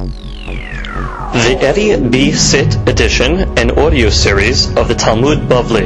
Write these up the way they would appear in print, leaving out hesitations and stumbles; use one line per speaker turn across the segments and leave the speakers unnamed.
The Eddie B. Sit edition and audio series of the Talmud Bavli.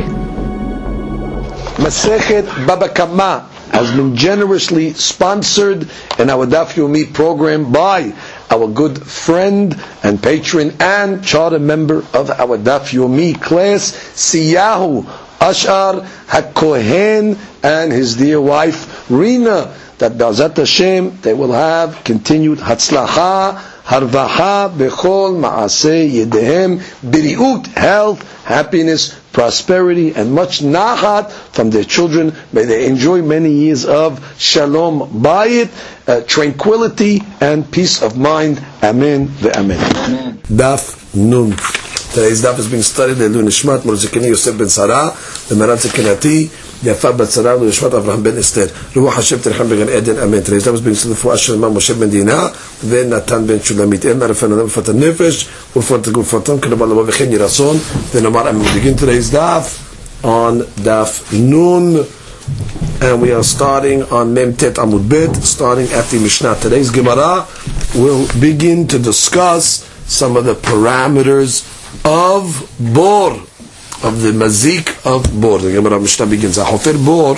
Masechet Baba Kama has been generously sponsored in our Daf Yomi program by our good friend and patron and charter member of our Daf Yomi class, Siyahu Ashar HaKohen, and his dear wife Rina, that B'ezrat Hashem they will have continued Hatzlacha, Harvaha, Bechol, Ma'aseh, Yedehem, Biriut, health, happiness, prosperity, and much Nachat from their children. May they enjoy many years of Shalom Bayit, tranquility, and peace of mind. Amen ve'amen. Daf Nun. Today's daf is being studied in Nishmat Murzikini Yosef ben Sarah, the Merat Zekinati, Yafa ben Sarah, Nishmat Avraham ben Esther. Ruach Hashem Terecham Began Eden. Amen. Today's daf is being studied for Asher Imam Moshe ben Dina, then Natan ben Shulamit. Emma Rafan Adam Fat Nefesh, Urfat Guf Fatam, Kanabal Lava V'chen Yirason. Then Omar Amen. We begin today's daf on Daf Nun, and we are starting on Mem Tet Amud Bet, starting after Mishnah. Today's Gemara will begin to discuss some of the parameters of bor, of the mazik of bor. The Gemara Mishnah begins. Hofer bor,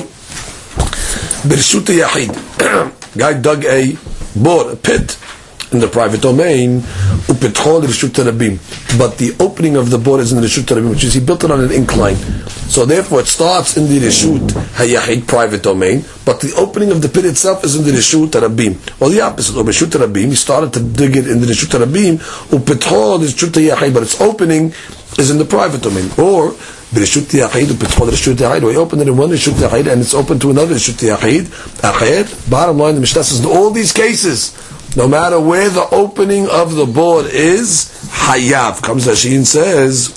Birshut Yahid. Guy dug a bor, a pit, in the private domain. Upetchol Rishut Rabim. But the opening of the bor is in the Rishut Rabim, which is he built it on an incline. So therefore it starts in the Rishut Hayahid, private domain, but the opening of the pit itself is in the Rishut Rabim. Well, the opposite. Or Rishut Rabim, he started to dig it in the Rishut Rabim. Upetchol Rishut Hayahid, but its opening is in the private domain. Or Rishut Hayahid, Upetchol Rishut Hayahid, or he opened it in one Rishut Hayahid and it's open to another Rishut Hayahid. Bottom line, the Mishnah says in all these cases, no matter where the opening of the board is, Hayav. Comes Rashi and says,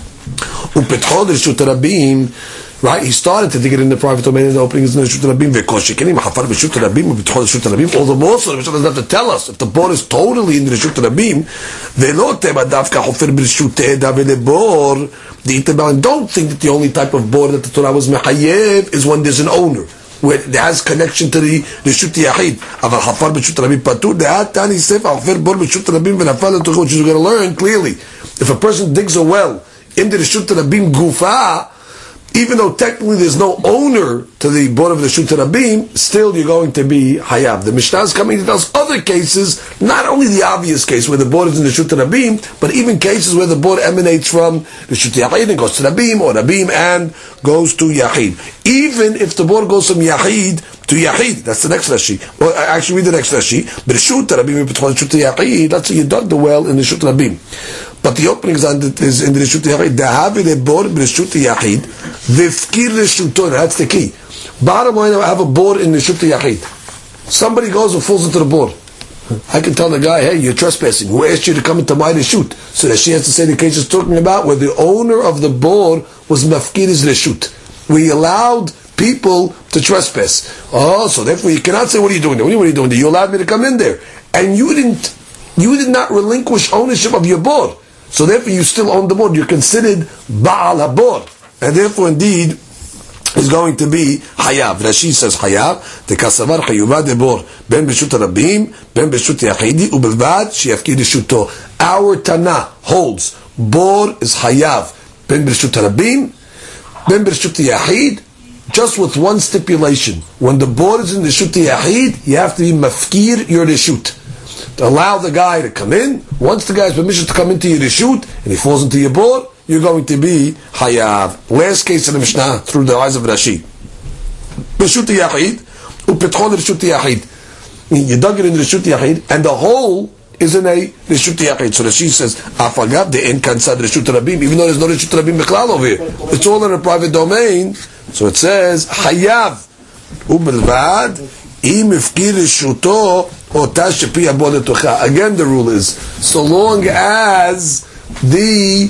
Upetchol Rishut Rabim, right? He started to dig it in the private domain, and the opening is in the Rishut Rabim. V'koshikenim hafar Rishut Rabim, Upetchol Rishut Rabim. All the more so, the Mishnah doesn't have to tell us if the board is totally in the Rishut Rabim. Ve'lo tema davka hofer b'Rishut Eda ve'lebor. Don't think that the only type of board that the Torah was mechayev is when there's an owner, where it has connection to the Rishut Yahid. Aval hafar b'Rishut Rabim patur. De'atani sefer hofer bor b'Rishut Rabim v'nafal l'tocho, which you're going to learn clearly. If a person digs a well in the Rishut Rabim gufa, even though technically there's no owner to the board of the Rishut Rabim, still you're going to be hayav. The Mishnah is coming to tell us other cases, not only the obvious case where the board is in the Rishut Rabim, but even cases where the board emanates from Rishut Yahid and goes to Rabim, or Rabim and goes to Yahid. Even if the board goes from Yahid to Yahid, that's the next Rashi. Well, actually read the next Rashi. Rishut Rabim Rishut Yahid, let's say you dug the well in the Rishut Rabim, but the opening is in the Rishut Yahid. Dahavi lebor b'Rishut Yahid v'fkir Rishuto. That's the key. Bottom line, I have a board in the Rishut Yahid. Somebody goes and falls into the board. I can tell the guy, hey, you're trespassing. Who asked you to come into my Rishut? So that she has to say the case is talking about where the owner of the board was mafkir his Rishut. We allowed people to trespass. Oh, so therefore you cannot say, what are you doing there? What are you doing there? You allowed me to come in there. And you did not relinquish ownership of your board. So therefore you still own the board. You're considered Baal HaBor. And therefore indeed is going to be Hayav. Rashi says Hayav. The Kasavar Hayuva Debor. Ben B'Shut Rabim, Ben B'Shut Yachidi, Ubelvad Sheyafkir Rishuto. Our Tana holds Bor is Hayav. Ben B'Shut Rabim, Ben B'Shut Yachid, just with one stipulation. When the board is in the Rishut Yahid, you have to be mafkir your Rishut. To allow the guy to come in. Once the guy has permission to come into your Rishut, and he falls into your board, you're going to be Hayav. Last case in the Mishnah, through the eyes of Rashi. Rishut Yahid, Upetchol Rishut Yahid. You dug it in the Rishut Yahid, and the hole is in a Rishut Yahid. So Rashi says, Afagav de en kansad Rishut Rabim, even though there's no Rishut Rabim Bechlal over here. It's all in a private domain. So it says, Hayav, Ubelvad, Im Ifkir Rishuto, Ota Shepi Abo Letocha. Again, the rule is, so long as the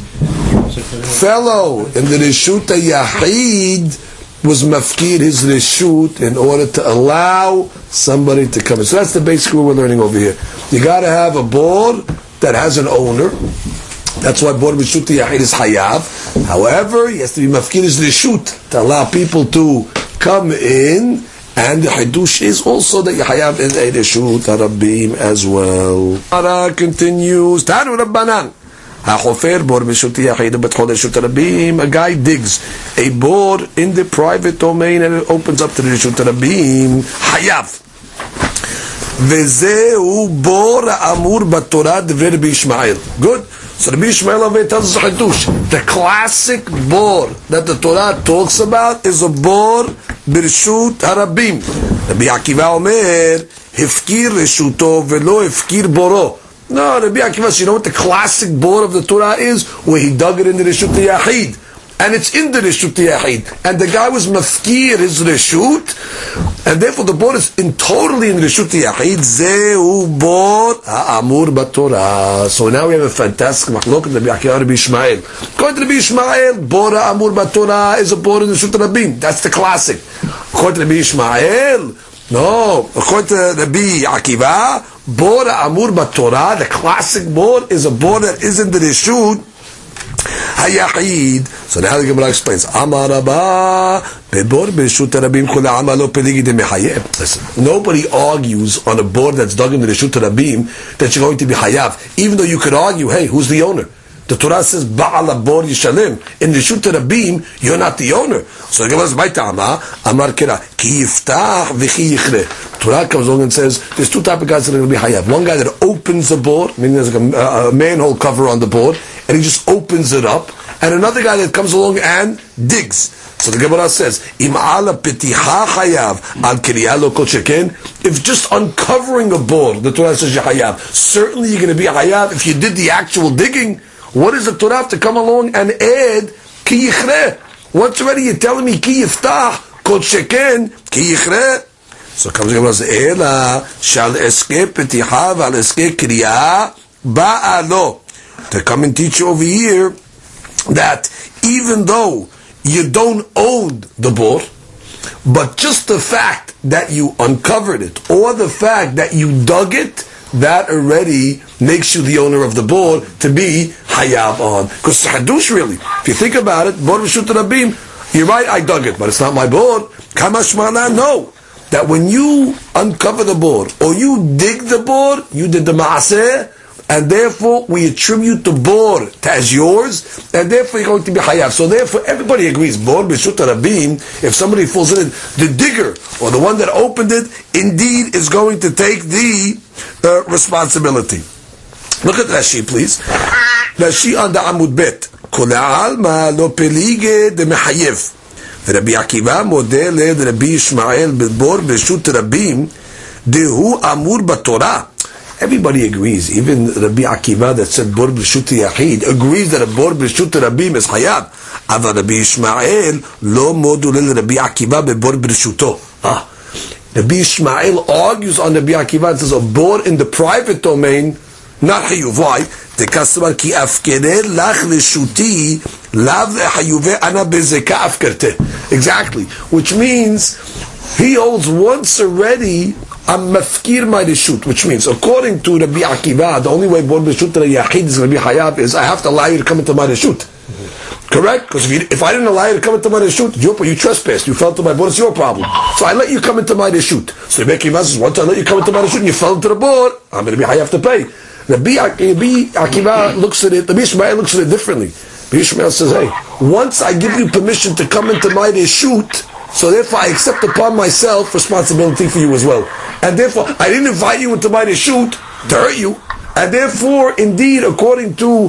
fellow in the Rishut Yahid was mafkir his reshut in order to allow somebody to come in. So that's the basic rule we're learning over here. You got to have a board that has an owner. That's why board reshut yahid is hayav. However, he has to be mafkir his reshut to allow people to come in, And the Hidush is also that Yahayav is a Reshut Harabim as well. Ara continues, Tanu Rabbanan. HaChofer bor b'Reshut Yachid b'Tchol Reshut Harabim. A guy digs a bore in the private domain and it opens up to the Reshut Harabim. Hayav. V'zehu bor ha'amur b'Torah d'vrei Rabbi Yishmael. Good. So Rabbi Yishmael over tells us Hidush. The classic bor that the Torah talks about is a bor b'Reshut Harabim. Rabbi Akiva Omer, Hefkir Reshuto velo Hefkir Boro. No, Rabbi Akiva says, you know what the classic bor of the Torah is? Where he dug it in the Reshut Yachid. And it's in the Reshut Yachid. And the guy was mafkir his Reshut. And therefore the bor is totally in Reshut Yachid. Zehu bor ha'amur b'Torah. So now we have a fantastic machlok in Rabbi Akiva Rabbi Yishmael. According to Rabbi Yishmael, bor ha'amur b'Torah is a bor in Reshut Rabim. That's the classic. According to Rabbi Yishmael, no. According to Rabbi Akiva, bor ha'amur b'Torah, the classic bor, is a bor that is in the Reshut Hayachid. So now the Gemara explains. Amar Rabba bebor b'Reshut Harabim kula amalo peligi de mechayev. Listen, nobody argues on a board that's dug in the Reshut Harabim that you're going to be hayav. Even though you could argue, hey, who's the owner? The Torah says Ba'al bor yishalem. In Reshut Harabim, you're not the owner. So the Gemara says, "Ma'itama Amar Kira ki yiftach v'chi yichre." Torah comes along and says, there's two type of guys that are going to be hayav. One guy that opens the board, meaning there's like a manhole cover on the board, and he just opens it up, and another guy that comes along and digs. So the Gemara says, "Im ala petiha hayav al kriya lo kol sheken." If just uncovering a board, the Torah says you're hayav. Certainly you're going to be hayav if you did the actual digging. What does the Torah have to come along and add ki yichre? Once already you're telling me ki yiftach kol sheken ki yichre. So comes the Gemara and says, "Ela shal eske petiha val eske kriya ba'alo." To come and teach you over here that even though you don't own the bore, but just the fact that you uncovered it or the fact that you dug it, that already makes you the owner of the bore to be hayav on. Because it's hadush really. If you think about it, bor b'Reshut Harabim, you're right, I dug it, but it's not my bore. Kamash mana, no. That when you uncover the bore or you dig the bore, you did the ma'aseh, and therefore we attribute the bor as yours, and therefore you're going to be hayav. So therefore everybody agrees, bor b'Reshut Harabim, if somebody falls in it, the digger or the one that opened it, indeed is going to take the responsibility. Look at Rashi, please. Rashi on the Amud Bet. Kol alma lo pelige de mechayev. Rabbi Akiva model Rabbi Yishmael bor b'Reshut Harabim dehu amur b'Torah. Everybody agrees, even Rabbi Akiva that said bor b'Reshut Yachid agrees that a bor b'Reshut Harabim is hayav. Ava Rabbi Yishmael lo modulel Rabbi Akiva bebor b'Reshuto. Rabbi Yishmael argues on Rabbi Akiva and says a bor in the private domain, not hayuv. Why? Tekasvar ki afkere lach reshuti lav hayuve ana bezeka afkerte. Exactly, which means he holds once already. I'm mafkir my reshut, which means, according to Rabbi Akiva, the only way bor b'Reshut Yachid is going to be hayav is I have to allow you to come into my reshut. Correct? Because if I didn't allow you to come into my reshut, you trespassed, you fell into my board, it's your problem. So I let you come into my reshut. So Rabbi Akiva says, once I let you come into my reshut and you fell into the board, I'm going to be hayav to pay. Rabbi Akiva looks at it, Rabbi Yishmael looks at it differently. Rabbi Yishmael says, hey, once I give you permission to come into my reshut, so therefore I accept upon myself responsibility for you as well. And therefore, I didn't invite you into my reshut to hurt you. And therefore, indeed, according to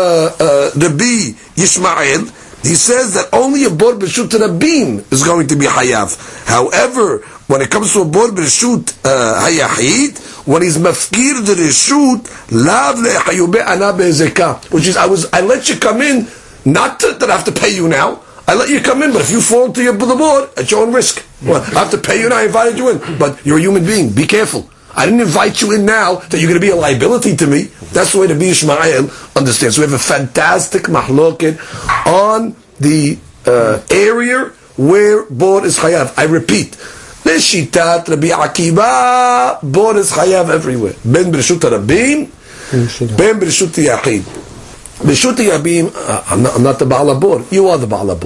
Rabbi Yishmael, he says that only a bor b'Reshut Harabim is going to be hayav. However, when it comes to a bor b'Reshut hayachid, when he's mafkir the reshut, lav lehayube ana be'ezekah, which is I let you come in, not that I have to pay you now. I let you come in, but if you fall into the board, at your own risk. Well, I have to pay you now, I invited you in. But you're a human being, be careful. I didn't invite you in now that you're going to be a liability to me. That's the way Rabbi Yishmael understands. So we have a fantastic mahloket on the area where bor is chayav. I repeat, Leshitat Rabbi Akiva, bor is chayav everywhere. Ben b'Reshut Harabim, ben b'Reshut Yachid. B'Reshut Harabim, I'm not the Baal HaBor. You are the Baal HaBor.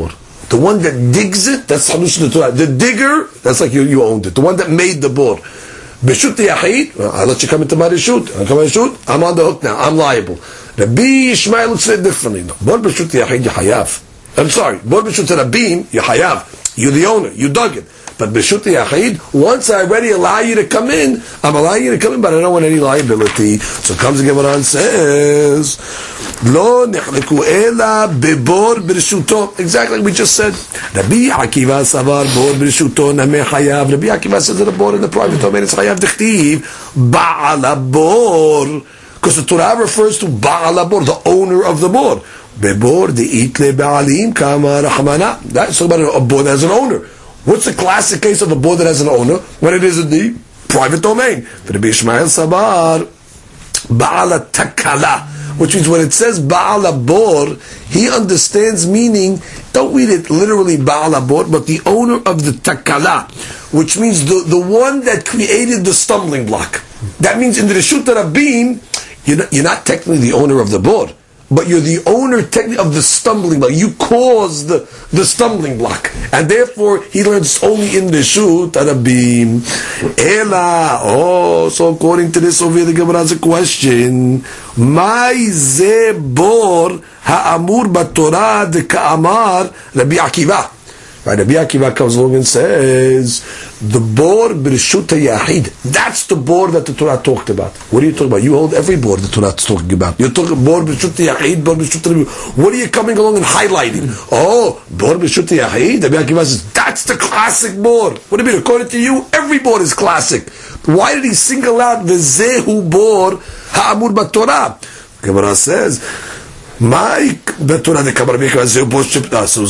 The one that digs it, that's Halush Torah. The digger, that's like you owned it. The one that made the bor. B'shut Yachid, I'll let you come into my reshut. I'll come into reshut, I'm on the hook now. I'm liable. Rabbi Yishmael looks at it differently. No. Bor b'shut Yachid, you hayav. I'm sorry. Bor b'shut Rabim, you hayav. You're the owner. You dug it. But b'shut Yachid, once I already allow you to come in, I'm allowing you to come in, but I don't want any liability. So comes the Gemara and says, Lo nechleku ela bebor b'rishuto. Exactly like we just said. Rabbi Akiva savar bor b'rishuto nameh hayav. Rabbi Akiva says that a bor in the private domain is hayav d'chtiv ba'al bor. Because the Torah refers to ba'al bor, the owner of the bor. Bebor de'itle ba'alim kama rahmana. That's about a bor that has an owner. What's the classic case of a bor that has an owner? When it is in the private domain. For Rabbi Ishmael savar ba'al takala. Which means when it says Ba'al Bor, he understands meaning, don't read it literally Ba'al Bor, but the owner of the Takala, which means the one that created the stumbling block. That means in the Reshut Rabim, you're not technically the owner of the Bor, but you're the owner technically of the stumbling block. You caused the stumbling block. And therefore, he learns only in the Reshut Rabim. Ela, so according to this over here, the Gemara has a question. Mai ze bor ha'amur b'Torah de ka'amar Rabbi Akiva. Right, Rabbi Akiva comes along and says, the bor b'reshut ha'yahid, that's the bor that the Torah talked about. What are you talking about? You hold every bor the Torah is talking about. You're talking bor b'reshut ha'yahid, bor b'reshut ha'yahid. What are you coming along and highlighting? Oh, bor b'reshut ha'yahid? Rabbi Akiva says, that's the classic bor. What do you mean? According to you, every bor is classic. Why did he single out the zehu bor ha'amur b'Torah? Gemara says, my בתורה דקאמר רבי עקיבא זהו בור שפתח. So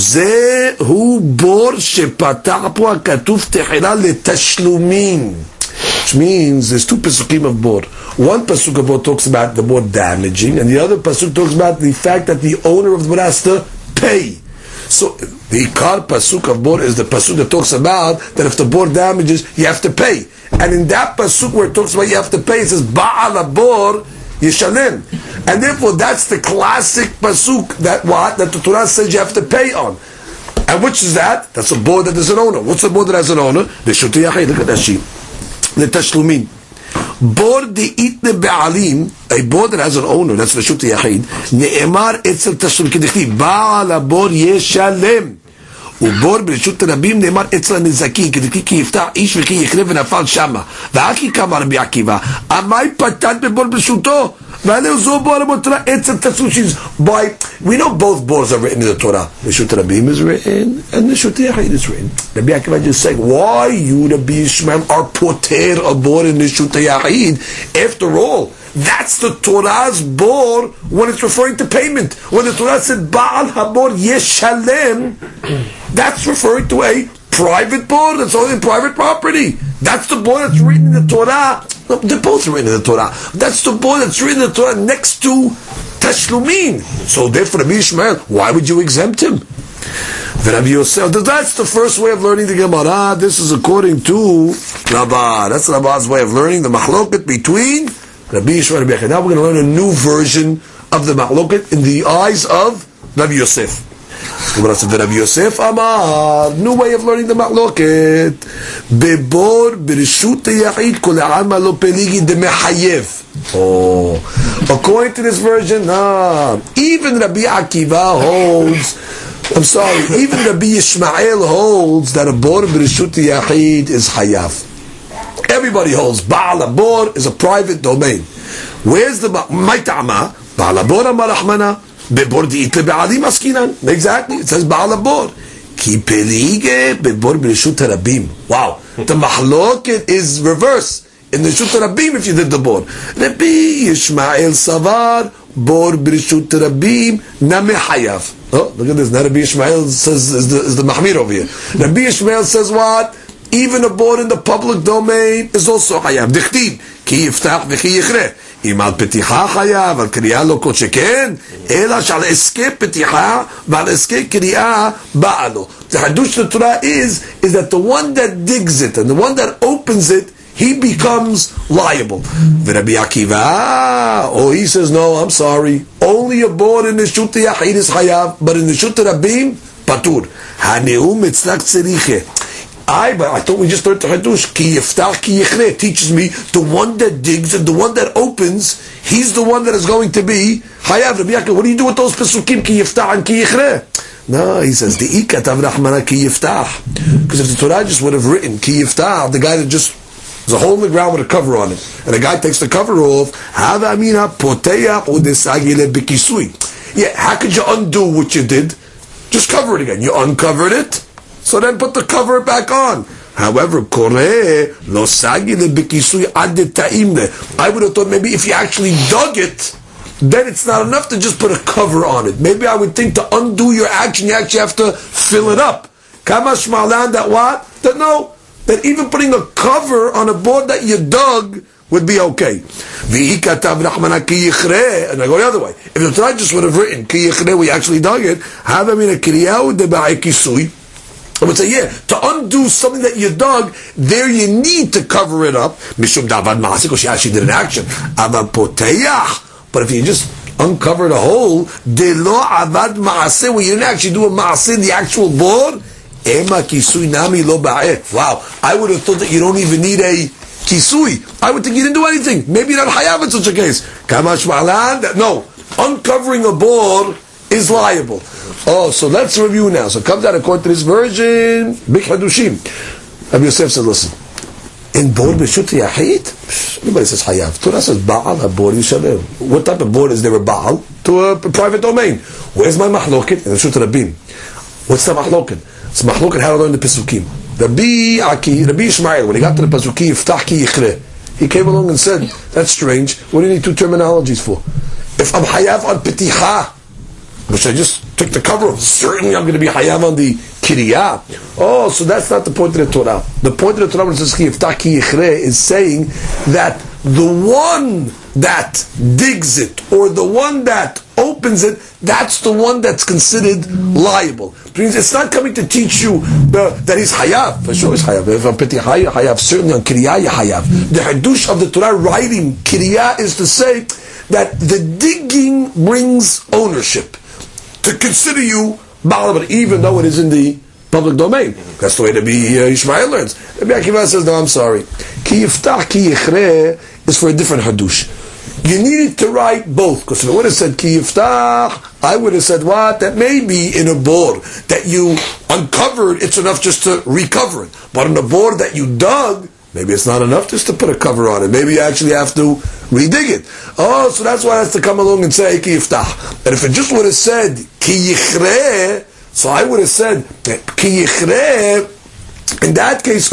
זהו בור שפתח פה הכתוב תחילה לתשלומים. Which means there's two pasukim of bor. One pasuk of bor talks about the bor damaging, and the other pasuk talks about the fact that the owner of the bor has to pay. So the ikar pasuk of bor is the pasuk that talks about that if the bor damages, you have to pay. And in that pasuk where it talks about you have to pay, it says ba'al bor Yishalem. And therefore that's the classic pasuk that the Torah says you have to pay on. And which is that? That's a bor that has an owner. What's a bor that has an owner? Reshut Yachid. Look at that sheet. The Tashlumin. Bor de'itne be'alim, a bor that has an owner, that's Reshut Yachid. Ne'emar etzel Tashlum k'dichtiv. Ba'al bor Yishalem. ובור ברשות רבים נאמר אצל הנזקי כי יפתח איש וכי יכלה ונפל שמה ואחי קמה רבי עקיבא עמי פתן בבור ברשותו ועליהו זו בור המותרה אצל תסושיז. We know both bors are written in the Torah. Reshut Rabim is written and Reshut Yachid is written. Rabbi Akiva just saying, why you Rabbi Yishmael are poter a bor in Reshut Yachid? After all, that's the Torah's bor when it's referring to payment. When the Torah said Ba'al habor yeshalem, that's referring to a private bor that's only in private property. That's the bor that's written in the Torah. No, they're both written in the Torah. That's the bor that's written in the Torah next to Tashlumin. So therefore, Rabbi Yishmael, why would you exempt him? Rabbi Yosef, that's the first way of learning the Gemara. This is according to Rabbah. That's Rabbah's way of learning the machloket between Rabbi Yishmael and Rabbi Akiva. Now we're going to learn a new version of the machloket in the eyes of Rabbi Yosef. Rabbi Yosef Amar, new way of learning the machloket. Bebor b'reshut yachid kol ha'alma lo peligi demehayev. Oh, according to this version, even Rabbi Akiva holds. Even Rabbi Yishmael holds that a bor b'reshut yachid is hayav. Everybody holds Ba'al Bor is a private domain. Where's the Maitama? Ba'al Bor Amar Rahmana Bebor Di'itle Be'alim Askinan. Exactly. It says Ba'al Bor. Ki Pelige Bebor B'Reshut Rabim. Wow. The Mahloket is reverse. In the Reshut Rabim if you did the Bor. Rabbi Yishmael Savar Bor B'Reshut Rabim Name Hayav. Oh, look at this. Now Rabbi Yishmael says is the Mahmir over here. Rabbi Yishmael says what? Even a bor in the public domain is also hayav. Dichtiv ki yiftach v'ki yichreh. Im al peticha hayav, al kriya lo kol sheken, ela shal eske peticha, v'al eske kriya ba'alo. The hadush of the Torah is that the one that digs it and the one that opens it, he becomes liable. Rabbi Akiva, he says, no, I'm sorry. Only a bor in the Reshut Yachid is hayav, but in the Reshut Rabim, patur. Haneum etzlak tzeriche. But I thought we just learned the Hadush. Ki yiftach ki yichre teaches me the one that digs and the one that opens, he's the one that is going to be hayav. Rabbi Yaakov, what do you do with those pesukim ki yiftach and ki yichre? No, he says the ikatav rahmana ki yiftach. Because if the Torah just would have written ki yiftach, the guy that just there's a hole in the ground with a cover on it, and the guy takes the cover off. Hava amina poteach udesagile bikisui. Yeah, how could you undo what you did? Just cover it again. You uncovered it. So then put the cover back on. However, I would have thought maybe if you actually dug it, then it's not enough to just put a cover on it. Maybe I would think to undo your action, you actually have to fill it up. Kama shmalan that what? That no. That even putting a cover on a board that you dug would be okay. And I go the other way. If the Torah just would have written, we actually dug it, I would say, yeah, to undo something that you dug, there you need to cover it up. Mishum davad maaseh, because she actually did an action. But if you just uncovered a hole, de lo avad maaseh, where you didn't actually do a maaseh in the actual board, ema kisui nami lo ba'eh. Wow, I would have thought that you don't even need a kisui. I would think you didn't do anything. Maybe you're not hayav in such a case. Kamash ma'alan, no, uncovering a board is liable. Oh, so let's review now. So it comes out according to this version, Big Hadushim. Rabbi Yosef said, listen, in board b'shut yahid, everybody says hayav. Torah says ba'al ha-board yishalem. What type of board is there a ba'al? To a private domain. Where's my mahloket? In the Shut Rabim. What's the mahloket? It's mahloket how to learn the Pesukim. Rabbi Ishmael, when he got to the Pesukim, Iftach ki yichre, he came along and said, that's strange. What do you need two terminologies for? If I'm hayav on peticha, which I just took the cover off, certainly I'm going to be hayav on the kiriyah. Oh, so that's not the point of the Torah. The point of the Torah when it says ki yiftach ki yichre is saying that the one that digs it or the one that opens it, that's the one that's considered liable. It means it's not coming to teach you that he's hayav. For sure he's hayav. If I'm peti hayav, certainly on kiriyah hayav. The hadush of the Torah writing kiriyah is to say that the digging brings ownership. To consider you Baal, but even though it is in the public domain. That's the way to be Ishmael learns. Rabbi Akiva says, no, I'm sorry. Ki yiftach ki yichre is for a different hadush. You needed to write both, because if it would have said ki yiftach, I would have said what? That maybe in a board that you uncovered, it's enough just to recover it. But in a board that you dug, maybe it's not enough just to put a cover on it. Maybe you actually have to redig it. Oh, so that's why it has to come along and say ki yiftach. And if it just would have said ki yichre, so I would have said ki yichre. In that case,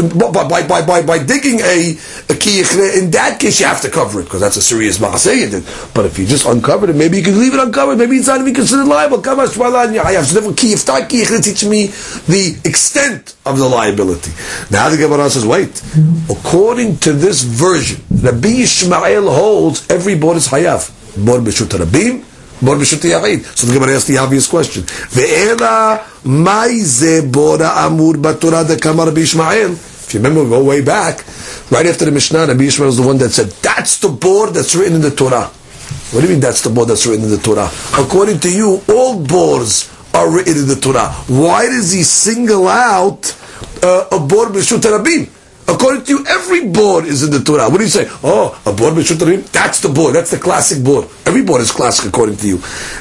by digging a ki yichre, in that case you have to cover it because that's a serious maaseh you did. But if you just uncovered it, maybe you can leave it uncovered. Maybe it's not even considered liable. So therefore, ki yiftach ki yichre teach me the extent of the liability. Now the Gemara says, wait. According to this version, Rabbi Yishmael holds every board is hayav. Board b'shut rabim. So the Gemara asks the obvious question. Ve'ela maize bora amur b'Torah dekama Rabbi Ishmael. If you remember, we go way back, right after the Mishnah, Rabbi Ishmael is the one that said, that's the board that's written in the Torah. What do you mean that's the board that's written in the Torah? According to you, all boards are written in the Torah. Why does he single out a board b'shut rabim? According to you, every board is in the Torah. What do you say? Oh, a board b'shut rabim? That's the board. That's the classic board. Every board is classic according to you.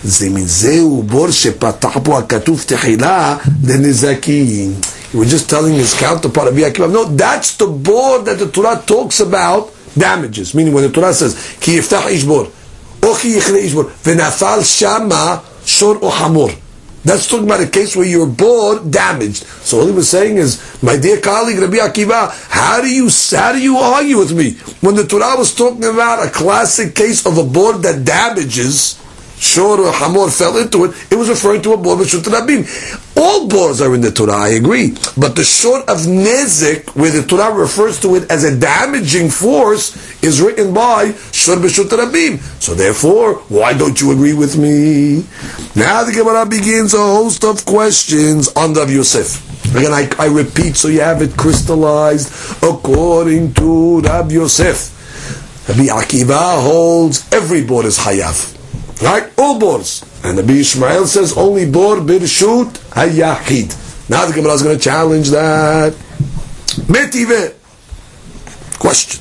Zeu board shepatach bo hakatuv techila lenizakin. He was just telling his counterpart, Rabbi Akiva, no, that's the board that the Torah talks about damages. Meaning when the Torah says, ki yiftach ish bor, o ki yichre ish bor, v'nafal shama shor o hamor. That's talking about a case where your board damaged. So all he was saying is, my dear colleague Rabbi Akiva, how do you argue with me? When the Torah was talking about a classic case of a board that damages, Shor or Hamor fell into it, it was referring to a board b'shut rabim. All boards are in the Torah, I agree. But the short of Nezek, where the Torah refers to it as a damaging force, is written by Shor b'shut rabim. So therefore, why don't you agree with me? Now the Gemara begins a host of questions on Rav Yosef. Again, I repeat so you have it crystallized. According to Rav Yosef, Rabbi Akiva holds every board is hayav. Right? All boards. And Rabbi Ishmael says only bor birshut hayachid. Now the Gemara is going to challenge that. Metive. Question.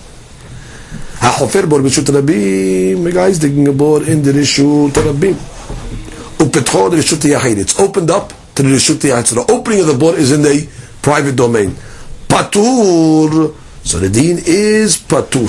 HaChofer bor birshut rabim. The guy is digging a bor in the rishut rabim. Upetcho the rishut hayachid. It's opened up to the rishut hayachid. So the opening of the bor is in the private domain. Patur. So the deen is patur.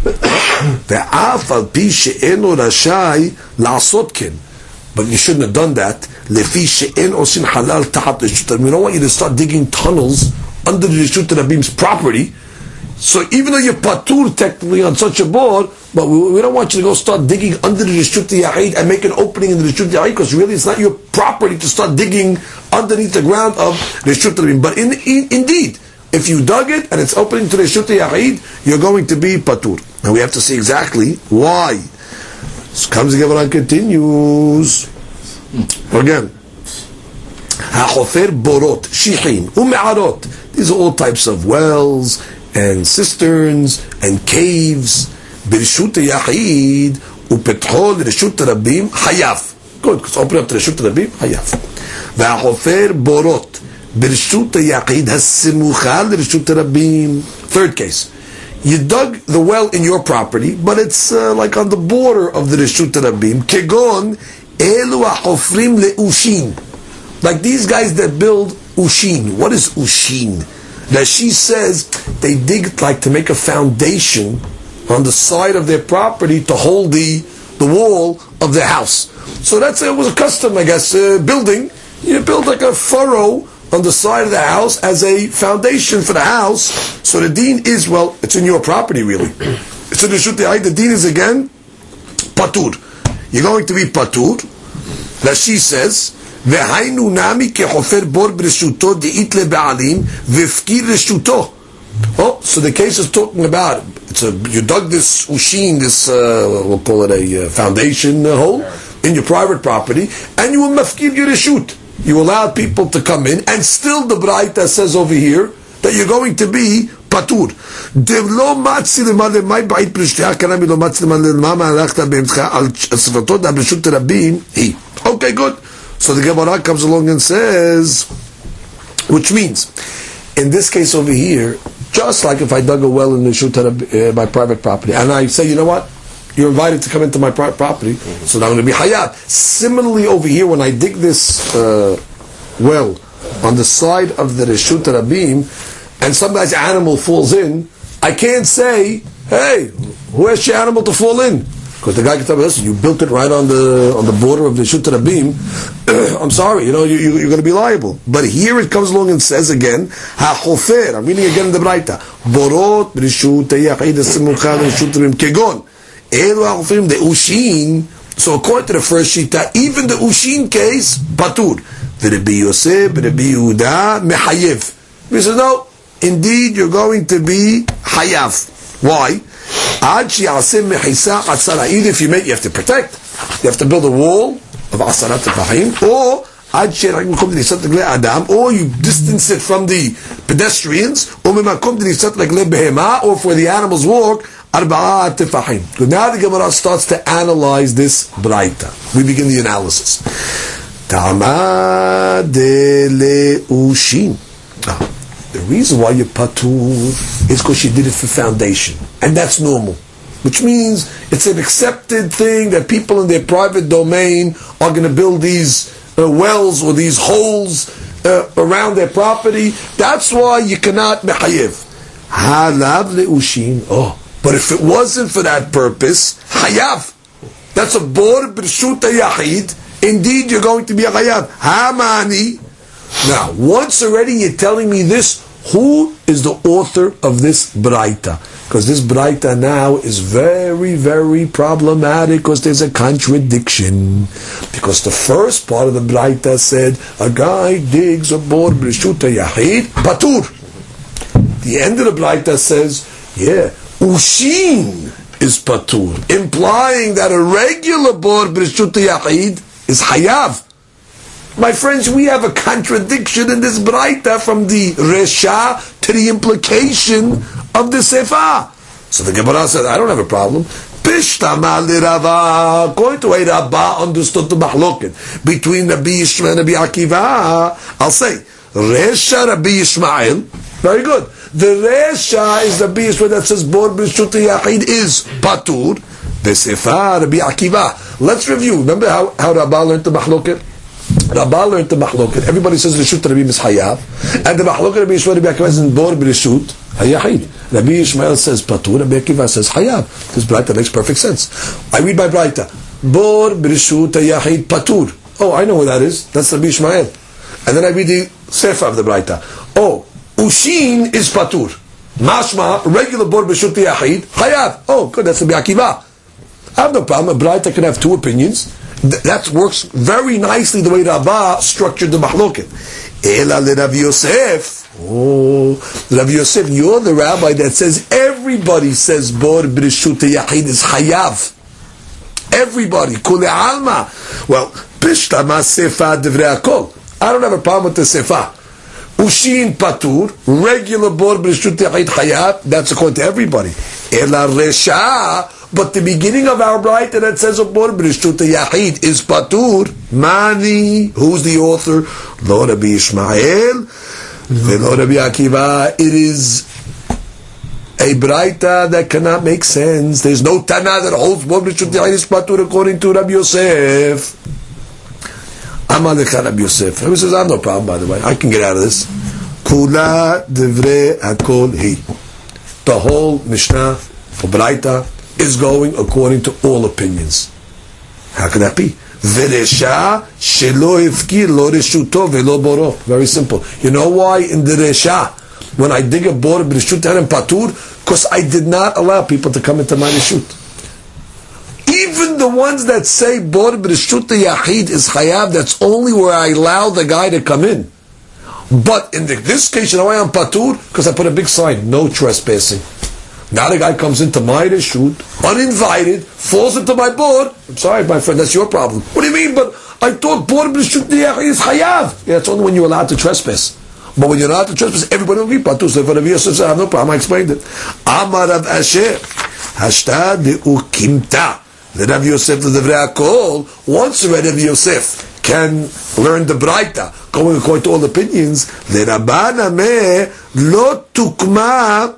Ve'af al pi she'eno rashai la'asot ken. But you shouldn't have done that. Lefi she'en osin halal tahat reshut rabim. We don't want you to start digging tunnels under the reshut rabim's property. So even though you're patur technically on such a board, but we don't want you to go start digging under the reshut yahid and make an opening in the reshut yahid, because really it's not your property to start digging underneath the ground of reshut rabim. But indeed, if you dug it and it's opening to the reshut yahid, you're going to be patur. Now we have to see exactly why. So comes the Gemara and continues. Again. HaChofer borot, shichin, u'me'arot. These are all types of wells and cisterns and caves. Birshut yahid, u'petcho l'reshut rabim, hayav. Good, because open up to reshut rabim, hayav. HaChofer borot, birshut yahid, hasimucha l'reshut rabim. Third case. You dug the well in your property, but it's like on the border of the Reshut Rabim. Kegon elu ha'chofrim le'ushin. Like these guys that build ushin. What is ushin? Rashi says they dig like to make a foundation on the side of their property to hold the wall of their house. So it was a custom, I guess, building. You build like a furrow on the side of the house as a foundation for the house. So the deen is, well, it's in your property really. It's in the Reshut Yahid. The deen is again patur. You're going to be patur. Rashi says, "V'hainu nami kechofer bor b'reshuto di'it leba'alim v'fkir reshuto." Oh, so the case is talking about you dug this ushin, this we'll call it a foundation hole in your private property, and you will mafkir your reshut. You allowed people to come in, and still the Braita says over here that you're going to be patur. Okay, good. So the Gemara comes along and says, which means, in this case over here, just like if I dug a well in the my private property, and I say, you know what? You're invited to come into my private property, so now I'm going to be hayat. Similarly, over here, when I dig this well on the side of the Reshut Rabim, and some guy's animal falls in, I can't say, "Hey, who asked your animal to fall in?" Because the guy can tell me, "Listen, you built it right on the border of the Reshut Rabim." I'm sorry, you're going to be liable. But here it comes along and says again, "HaChofer." I'm reading again in the Braita. Borot Reshut Yachid Simucha Reshut Rabim Kegon. The ushin. So according to the first shita, even the ushin case, patur. The Rabbi Yosef, Rabbi Yehuda, mehayev. He says, no, indeed you're going to be hayav. Why? Either if you have to protect, you have to build a wall of asarat tefahim, or you distance it from the pedestrians, or for the animals walk. Arba'at tefahim. But now the Gemara starts to analyze this Braita. We begin the analysis. Ta'ama de le'ushin. The reason why you patur is because you did it for foundation. And that's normal. Which means it's an accepted thing that people in their private domain are going to build these wells or these holes around their property. That's why you cannot mehayev. Halav le'ushin. Oh. But if it wasn't for that purpose, hayav. That's a bor b'reshut yahid. Indeed, you're going to be a hayav. Hamani. Now, once already you're telling me this, who is the author of this Braita? Because this Braita now is very, very problematic because there's a contradiction. Because the first part of the Braita said, a guy digs a bor b'reshut yahid, patur. The end of the Braita says, yeah, ushin is patur, implying that a regular bor b'reshut yahid is hayav. My friends, we have a contradiction in this Braita from the Resha to the implication of the Sefa. So the Gemara said, I don't have a problem. Pishtama l'Rava. According to way Rabbah understood the mahloket between Rabbi Yishmael and Rabbi Akiva, I'll say Resha Rabbi Yishmael. Very good. The Resha is Rabbi Yishmael that says Bor B'Reshut Yachid is patur. The Sefa Rabbi Akiva. Let's review. Remember how Rabbah learned the mahloket? Rabbah learned the mahloket. Everybody says Reshut Rabbi is Hayav, and the mahloket Rabbi Yishmael Rabbi Akiva is in Bor B'Reshut Hayachid. Rabbi Yishmael says patur. Rabbi Akiva says Hayav. This Braita makes perfect sense. I read my Braita. Bor B'Reshut Hayachid patur. Oh, I know what that is. That's Rabbi Yishmael. And then I read the Sefer of the Braita. Oh, Ushin is patur. Mashma, regular Bor B'Reshut Hayachid Hayav. Oh, good. That's Rabbi Akiva. I have no problem. A Braita can have two opinions. That works very nicely the way Rabbah structured the mahloket. Ela le Rav Yosef. Oh, Rav Yosef, you're the rabbi that says everybody says Bor B'Reshut Yachid is Hayav. Everybody. Kule Alma. Well, Pishtama Sefa Divrei Akol. I don't have a problem with the Sefa. Ushin Patur, regular Bor B'Reshut Yachid Hayav. That's according to everybody. Ela Resha. But the beginning of our Braita that says Bor B'Reshut Yachid is patur. Mani, who's the author? Lo Rabbi Yishmael, Velo Rabbi Akiva. It is a Braita that cannot make sense. There's no Tana that holds Bor B'Reshut Yachid is patur according to Rabbi Yosef. Amalecha Rabbi Yosef. Rabbi says, I have no problem, by the way. I can get out of this. Kula Divrei Hakol Hi. The whole Mishnah or Braita is going according to all opinions. How can that be? Veresha shelo ifkir lo reshuto velo boro. Very simple. You know why in the resha, when I dig a bor b'reshut and patur, because I did not allow people to come into my reshut. Even the ones that say bor b'reshut yachid is chayav, that's only where I allow the guy to come in. But in this case, you know why I'm patur? Because I put a big sign, no trespassing. Now the guy comes into my reshut, uninvited, falls into my board. I'm sorry, my friend, that's your problem. What do you mean? But I thought board b'reshut is chayav. Yeah, it's only when you're allowed to trespass. But when you're not allowed to trespass, everybody will be patur. So if Rav Yosef says, I have no problem, I explained it. Amar Rav Asher, hashta de'ukimta. The Rav Yosef, the Divrei Hakol, once already Rav Yosef can learn the Braita, going according to all opinions, le'rabana me lo tukma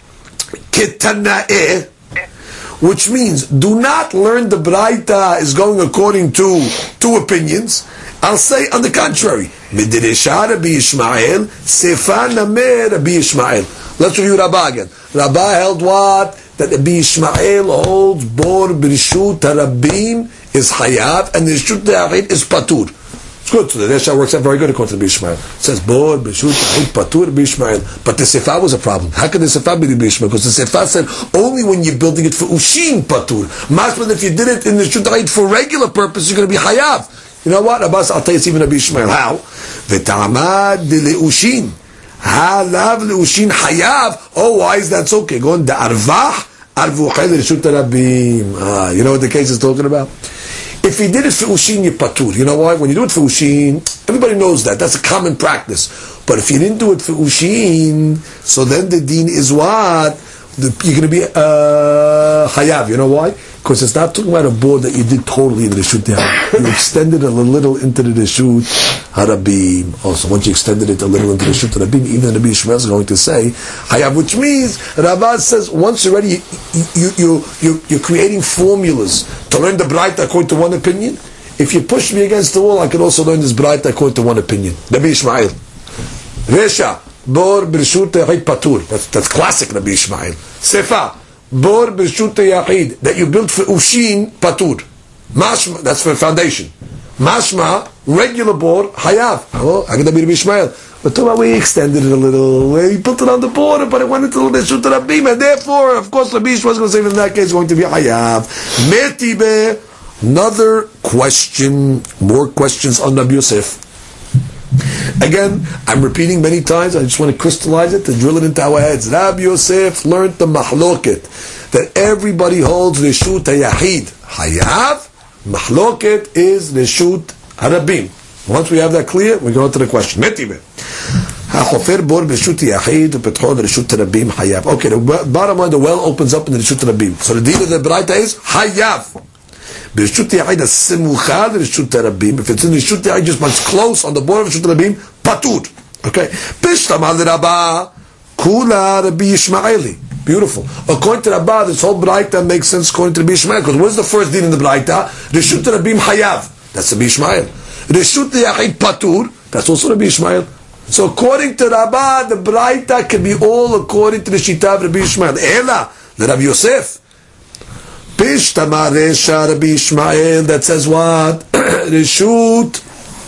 Ketanae, which means do not learn the Braita is going according to two opinions. I'll say on the contrary. Midiresha Rabbi Yishmael, Sefa Nameh Rabbi Yishmael. Let's review Rabbah again. Rabbah held what? That Rabbi Yishmael holds Bor B'Reshut Harabim is Hayav and the Reshut Yachid is Patur. It's good. So the Resha works out very good according to Rabbi Yishmael. It says Bor B'Reshut Yachid Patur Rabbi Yishmael. But the Sefa was a problem. How can the Sefa be Rabbi Yishmael? Because the Sefa said only when you're building it for Ushin Patur. Mashman, if you did it in the Reshut Yachid for regular purpose, you're going to be Hayav. You know what? Abbas, I'll tell you it's even Rabbi Yishmael. How? V'tamad le'ushin. Halav le'ushin hayav. Oh, why is that so? Okay, go on. Da'arvah arvuchel reshut rabim. You know what the case is talking about? If he did it for ushin, you patur. You know why? When you do it for ushin, everybody knows that. That's a common practice. But if you didn't do it for ushin, so then the deen is what? You're going to be hayav. You know why? Because it's not talking about a board that you did totally in the Reshut Yachid. You extended it a little into the Reshut Harabim. Also, once you extended it a little into the Reshut Harabim, even Rabbi Yishmael is going to say Hayav, which means Rabbah says once you're ready, you're creating formulas to learn the Braita according to one opinion. If you push me against the wall, I can also learn this Braita according to one opinion. Rabbi Yishmael, Resha Bor B'Reshut Yachid Patur. That's classic Rabbi Yishmael. Sefa Bor B'Reshut Yachid that you built for Ushin Patur. Mashma, that's for foundation. Mashma, regular bor, Hayav. Oh, I got to be Rabbi Yishmael. But we extended it a little. We built it on the border, but it went into the Reshut Rabim, and therefore, of course, Rabbi Yishmael was going to say in that case, it's going to be Hayav. Metibe, another question, more questions on Rabbi Yosef. Again, I'm repeating many times. I just want to crystallize it, to drill it into our heads. Rabbi Yosef learned the mahloket that everybody holds Reshut HaYachid Hayav. Mahloket is Reshut Harabim. Once we have that clear, we go on to the question. Metibe. HaChofer bor b'reshut yachid u'petcho l'reshut rabim hayav. Okay, the bottom line, the well opens up in the reshut rabim. So the deed of the Braita is hayav. B'reshut yachid as-simucha l'reshut rabim. If it's in the reshut yachid, just much close on the border of reshut rabim, patur. Okay. B'shtamah l'rabah kula Rabbi Yishmaeli. Beautiful. According to Rabbah, this whole Braita makes sense according to Rabbi Yishmael. Because what's the first deed in the Braita? Reshut rabim hayav. That's Rabbi Yishmael. Reshut yachid patur. That's also Rabbi Yishmael. So according to Rabbah, the Braita can be all according to the Shita of Rabbi Yishmael. Ela, the Rabbi Yosef. Pishtama resha Rabbi Yishmael, that says what? Reshut.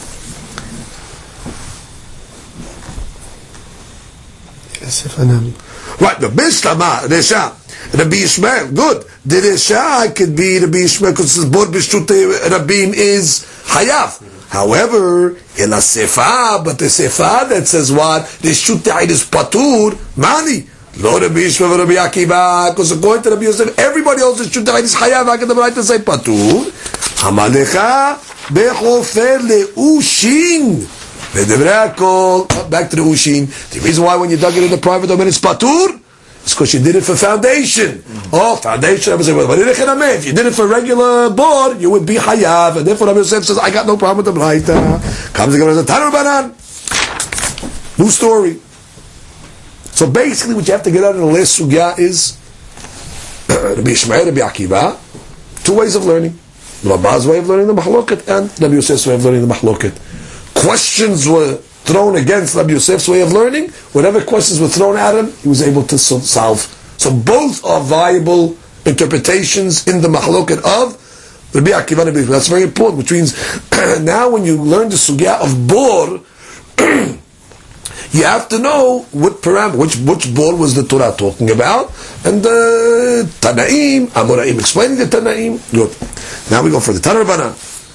Right, the Pishtama resha Rabbi Yishmael. Good. The resha could be Rabbi Yishmael because the Bor B'Shut Rabim is Hayav. However, in a sefa, but the sefa that says what? The shutayid is patur, mani. Lo Rabbi Yishmael Rabbi Akiva, because according to Rabbi Yosef, everybody else is shutayid is chayav. How can the Braita say patur? Hamalecha bechofer leushin. Back to the ushin. The reason why when you dug it in the private domain it's patur, it's because you did it for foundation. Oh, foundation. I was like, well, if you did it for regular board, you would be hayav. And therefore, Rabbi Yosef says, I got no problem with the Braita. Comes again as a Tanur Banan. New story. So basically, what you have to get out of the last sugya is Rabbi Yishmael, Rabbi Akiva, two ways of learning. Rabbah's way of learning the mahloket and Rabbi Yosef's way of learning the mahloket. Questions were thrown against Rabbi Yosef's way of learning. Whatever questions were thrown at him, he was able to solve. So both are viable interpretations in the mahloket of Rabbi Akiva and Rabbi Yosef. That's very important, which means now when you learn the sugya of bor, you have to know what parameter, which bor was the Torah talking about, and the Tanaim, Amoraim, explaining the Tanaim. Good. Now we go for the Tanur Banan.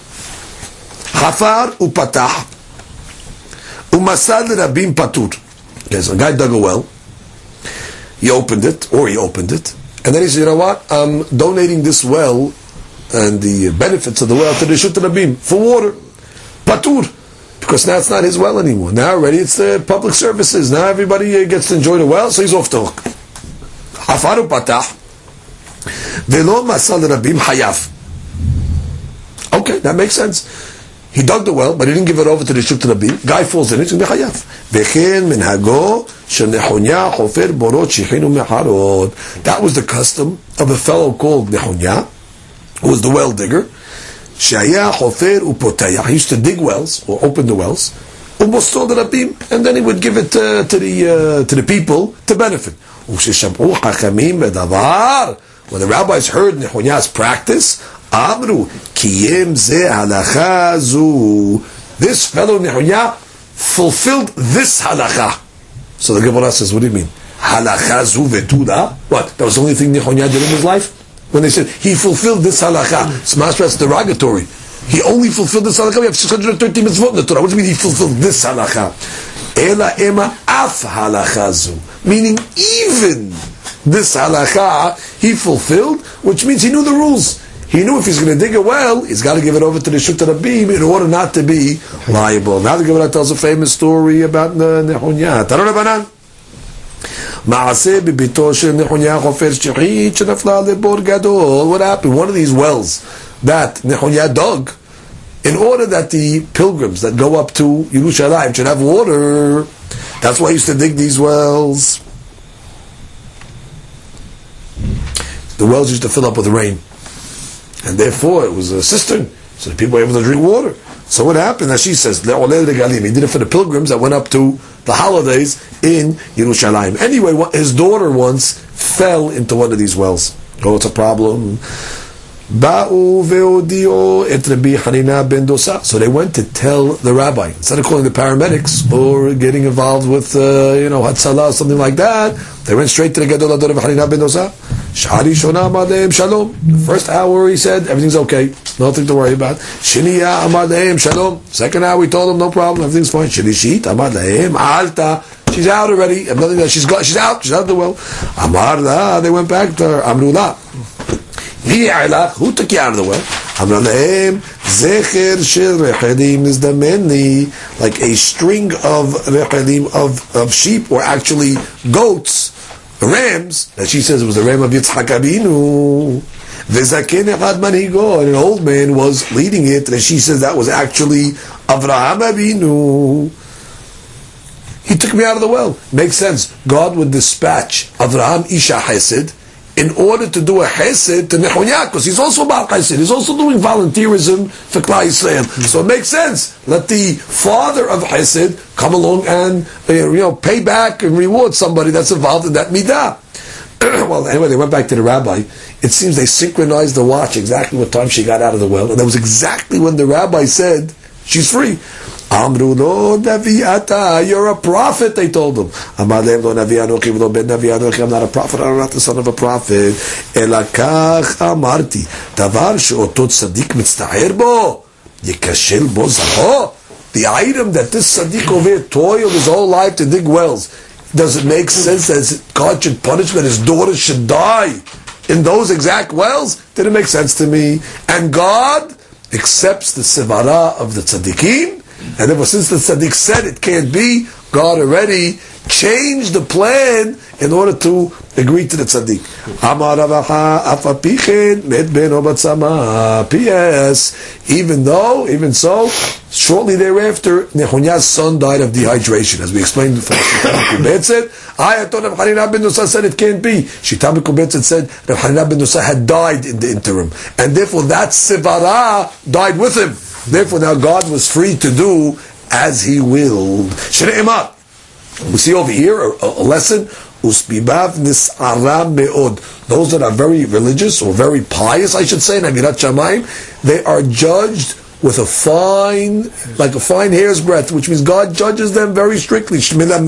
Hafar upatah. Umasad Rabim Patur. Okay, so a guy dug a well. He opened it, and then he said, you know what? I'm donating this well and the benefits of the well to the Reshut Rabim for water. Patur. Because now it's not his well anymore. Now already it's the public services. Now everybody gets to enjoy the well, so he's off the hook. Hafaru patah. Velo masal Rabim hayav. Okay, that makes sense. He dug the well, but he didn't give it over to the Reshut Rabim. Guy falls in it, he's going to be hayav. V'chen minhago shenechonya chofer borot shichinu meharot. That was the custom of a fellow called Nechonya, who was the well digger. Shaya chofer upotayah. He used to dig wells or open the wells, umostol the Rabim, and then he would give it to the people to benefit. U'shesham'u hachamim bedavar. When the rabbis heard Nehonya's practice, Amru kiyem ze halacha zu. This fellow Nehonya fulfilled this halacha. So the Gemara says, what do you mean? Halacha zu vetuda? What? That was the only thing Nehonya did in his life? When they said he fulfilled this halacha, it's derogatory. He only fulfilled this halacha. We have 613 mitzvot in the Torah. What do you mean he fulfilled this halacha? Ela ema af halacha zu. Meaning even this halacha he fulfilled, which means he knew the rules. He knew if he's going to dig a well, he's got to give it over to the Reshut Rabim in order not to be liable. Now the Gemara tells a famous story about Nehonya. Tanur Banan. Ma'aseh b'bito shel Nehonya chofer shechit shenafla lebor gadol. What happened? One of these wells that Nehonya dug, in order that the pilgrims that go up to Yerushalayim should have water. That's why he used to dig these wells. The wells used to fill up with rain, and therefore it was a cistern, so the people were able to drink water. So what happened? As she says, he did it for the pilgrims that went up to the holidays in Yerushalayim. Anyway, his daughter once fell into one of these wells. Oh, it's a problem. Ba'u ve'odio et Rabbi Hanina ben Dosa. So they went to tell the rabbi. Instead of calling the paramedics or getting involved with, Hatzalah or something like that, they went straight to the Gadol Ador of Hanina ben Dosa. Shari Shona Amadehim Shalom. The first hour he said, everything's okay. Nothing to worry about. Shiniya Amadehim Shalom. Second hour we told him, no problem, everything's fine. Shinishit Amadehim Alta. She's out already. She's out of the well. Amarda, they went back to her. Amrullah. Who took you out of the well? Like a string of rechadim of sheep, or actually goats, rams, that she says it was the ram of Yitzchak Abinu. And an old man was leading it, and she says that was actually Avraham Abinu. He took me out of the well. Makes sense. God would dispatch Avraham Isha Hesed in order to do a Hesed to Nehonyah, because he's also about Hesed. He's also doing volunteerism for Klal Yisrael. So it makes sense. Let the father of Hesed come along and pay back and reward somebody that's involved in that midah. Well, anyway, they went back to the rabbi. It seems they synchronized the watch exactly what time she got out of the well, and that was exactly when the rabbi said she's free. Amru lo Naviata, you're a prophet, they told him. Amalem lo Navi Anochi lo ben Navi Anochi, I'm not a prophet, I'm not the son of a prophet. Elakach amarti, davar she'otot tzaddik mitztaher bo, yikashel bo zaho. The item that this tzaddik over here toiled his whole life to dig wells, does it make sense that God should punish that his daughter should die in those exact wells? Didn't make sense to me. And God accepts the sevara of the tzaddikim, and ever since the tzaddik said it can't be, God already changed the plan in order to agree to the tzaddik. P.S. Even so, shortly thereafter, Nehonyah's son died of dehydration, as we explained before. I thought Rav Hanina ben Nusa said it can't be. Shita Mekubetzet said Rav Hanina ben Nusa had died in the interim, and therefore that Sivara died with him. Therefore now God was free to do as he willed. Shne'emar. We see over here a lesson. Usbibav nis'ara me'od. Those that are very religious, or very pious, I should say, Nagirat Shamayim, they are judged with a fine hair's breadth, which means God judges them very strictly. Even like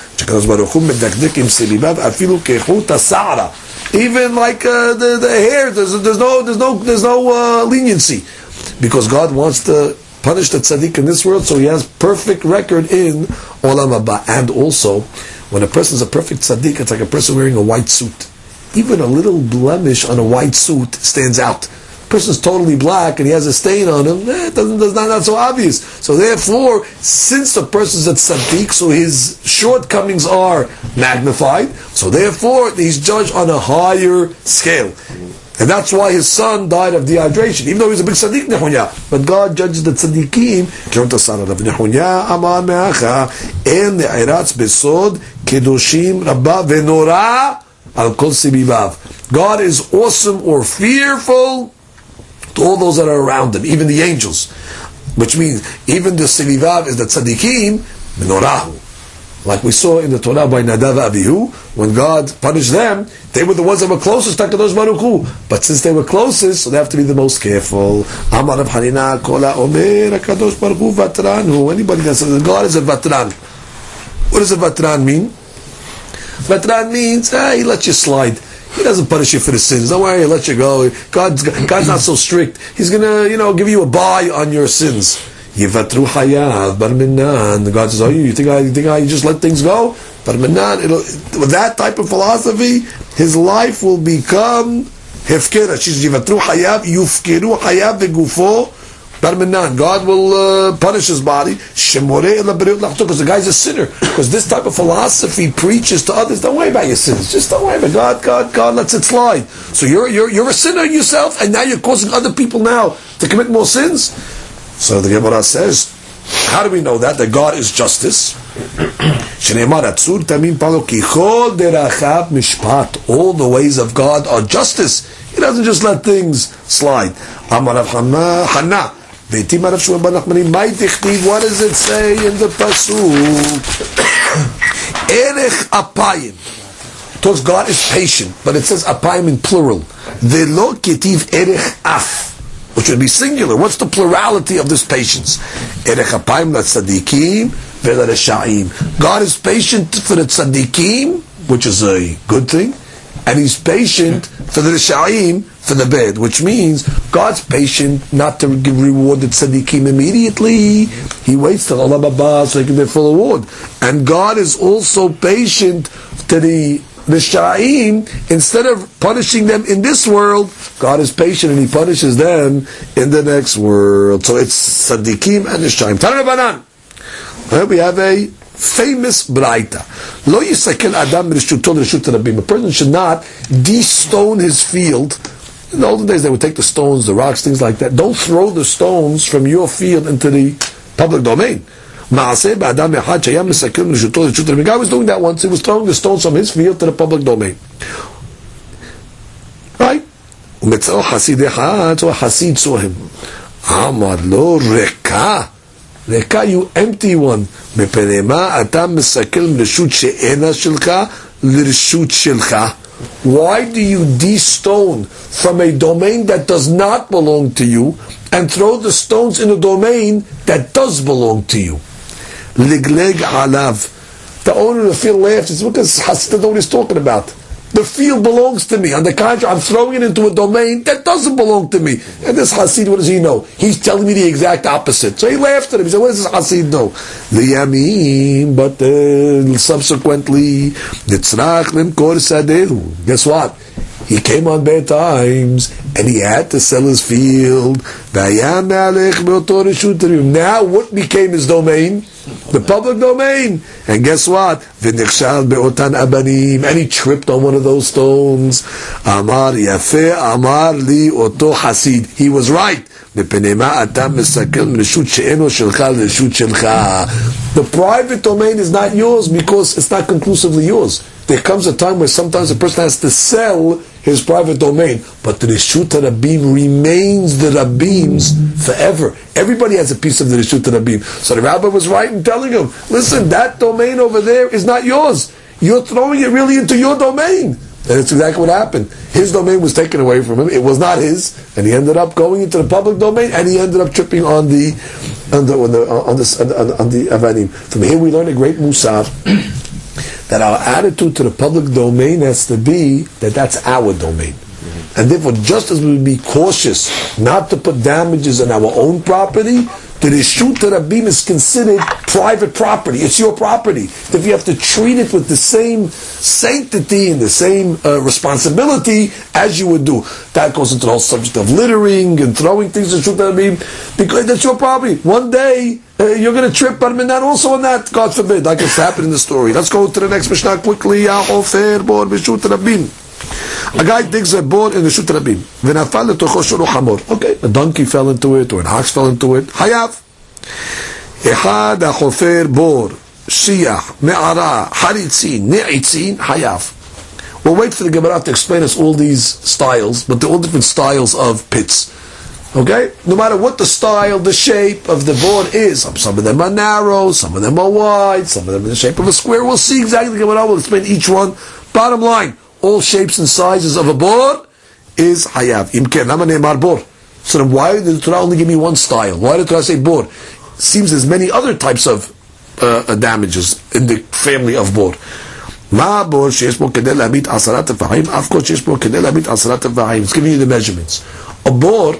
the hair, there's no leniency, because God wants to punish the tzaddik in this world, so he has perfect record in Olam Haba. And also, when a person is a perfect tzaddik, it's like a person wearing a white suit. Even a little blemish on a white suit stands out. A person's totally black and he has a stain on him, it's not so obvious. So therefore, since the person's a tzaddik, so his shortcomings are magnified, so therefore he's judged on a higher scale. And that's why his son died of dehydration, even though he's a big tzaddik, Nehonyah. But God judges the tzaddikim. Nehonyah amar me'acha en ne'eratz besod kedoshim rabba venora al kol sibibav. God is awesome or fearful to all those that are around him, even the angels. Which means, even the sibibav is the tzaddikim, menorahu. Like we saw in the Torah by Nadav Abihu, when God punished them, they were the ones that were closest to HaKadosh Baruch Hu. But since they were closest, so they have to be the most careful. Amar Rav Hanina kola omer HaKadosh Baruch Hu vatranu. Anybody that says God is a vatran. What does a vatran mean? Vatran means, he lets you slide. He doesn't punish you for the sins. Don't worry, he'll let you go. God's not so strict. He's gonna, give you a bye on your sins. Yivatru hayav bar minan. God says, you think I just let things go? Bar minan. With that type of philosophy, his life will become hefkera. She says, Yivatru hayav yufkeru hayav vegufo bar minan. God will punish his body. Shemoreh ela b'reut lachto, because the guy's a sinner. Because this type of philosophy preaches to others, don't worry about your sins. Just don't worry about God lets it slide. So you're a sinner yourself, and now you're causing other people now to commit more sins. So the Gemara says, how do we know that God is justice? All the ways of God are justice. He doesn't just let things slide. What does it say in the pasuk? Erech apayim. Talks God is patient, but it says apayim in plural. Velo ketiv erech af, which would be singular. What's the plurality of this patience? Erech apayim l'tzadikim ve'leresha'im. God is patient for the tzadikim, which is a good thing, and He's patient for the resha'im, for the bad, which means God's patient not to give reward the tzadikim immediately. He waits till Olam Haba so He can get full reward. And God is also patient to the Risha'im, instead of punishing them in this world, God is patient and He punishes them in the next world. So it's Tzaddikim and Risha'im. Tanabanan. We have a famous braita. Lo yisakel adam rishuto rishut rabim. A person should not de-stone his field. In the olden days, they would take the stones, the rocks, things like that. Don't throw the stones from your field into the public domain. The guy was doing that once. He was throwing the stones from his field to the public domain. Right? So a Hasid saw him. Amar lo reka. Reka, you empty one. Why do you de-stone from a domain that does not belong to you and throw the stones in a domain that does belong to you? Ligleg alav. The owner of the field laughs. It's because Hasid doesn't know what he's talking about. The field belongs to me. On the contrary, I'm throwing it into a domain that doesn't belong to me. And this Hasid, what does he know? He's telling me the exact opposite. So he laughed at him. He said, what does this Hasid know? The Yamim, but subsequently, Nitzrach limkor sadehu. Guess what? He came on bad times, and he had to sell his field. Now, what became his domain? The public domain. And guess what? And he tripped on one of those stones. Amar Yafeh, Amar li oto Hasid. He was right. The private domain is not yours because it's not conclusively yours. There comes a time where sometimes a person has to sell his private domain, but the Reshut Rabim remains the Rabim's forever. Everybody has a piece of the Reshut Rabim. So the rabbi was right in telling him, listen, that domain over there is not yours. You're throwing it really into your domain. And it's exactly what happened. His domain was taken away from him. It was not his, and he ended up going into the public domain, and he ended up tripping on the avanim. From here we learn a great musar that our attitude to the public domain has to be that that's our domain. And therefore, just as we would be cautious not to put damages on our own property, the Reshut Rabim is considered private property. It's your property. If you have to treat it with the same sanctity and the same responsibility as you would do. That goes into the whole subject of littering and throwing things to Reshut Rabim, because that's your property. One day, you're going to trip on that, also on that, God forbid, like it's happened in the story. Let's go to the next Mishnah quickly. A guy digs a bore in the Reshut Rabim. Okay, a donkey fell into it, or an ox fell into it. Hayav. Echad hachofer bor, shiach, me'ara, haritzin, ne'itzin, hayav. We'll wait for the Gemara to explain us all these styles, but they're all different styles of pits. Okay? No matter what the style, the shape of the board is, some of them are narrow, some of them are wide, some of them in the shape of a square. We'll see exactly the Gemara will explain each one. Bottom line, all shapes and sizes of a board is hayav. Imken, lama ne'emar bor. So then why did the Torah only give me one style? Why did the Torah say board? Seems there's many other types of damages in the family of board. Ma bor sheyesh bo kedei lamit asarat tefahim, af kol sheyesh bo kedei lamit asarat tefahim. It's giving you the measurements. A board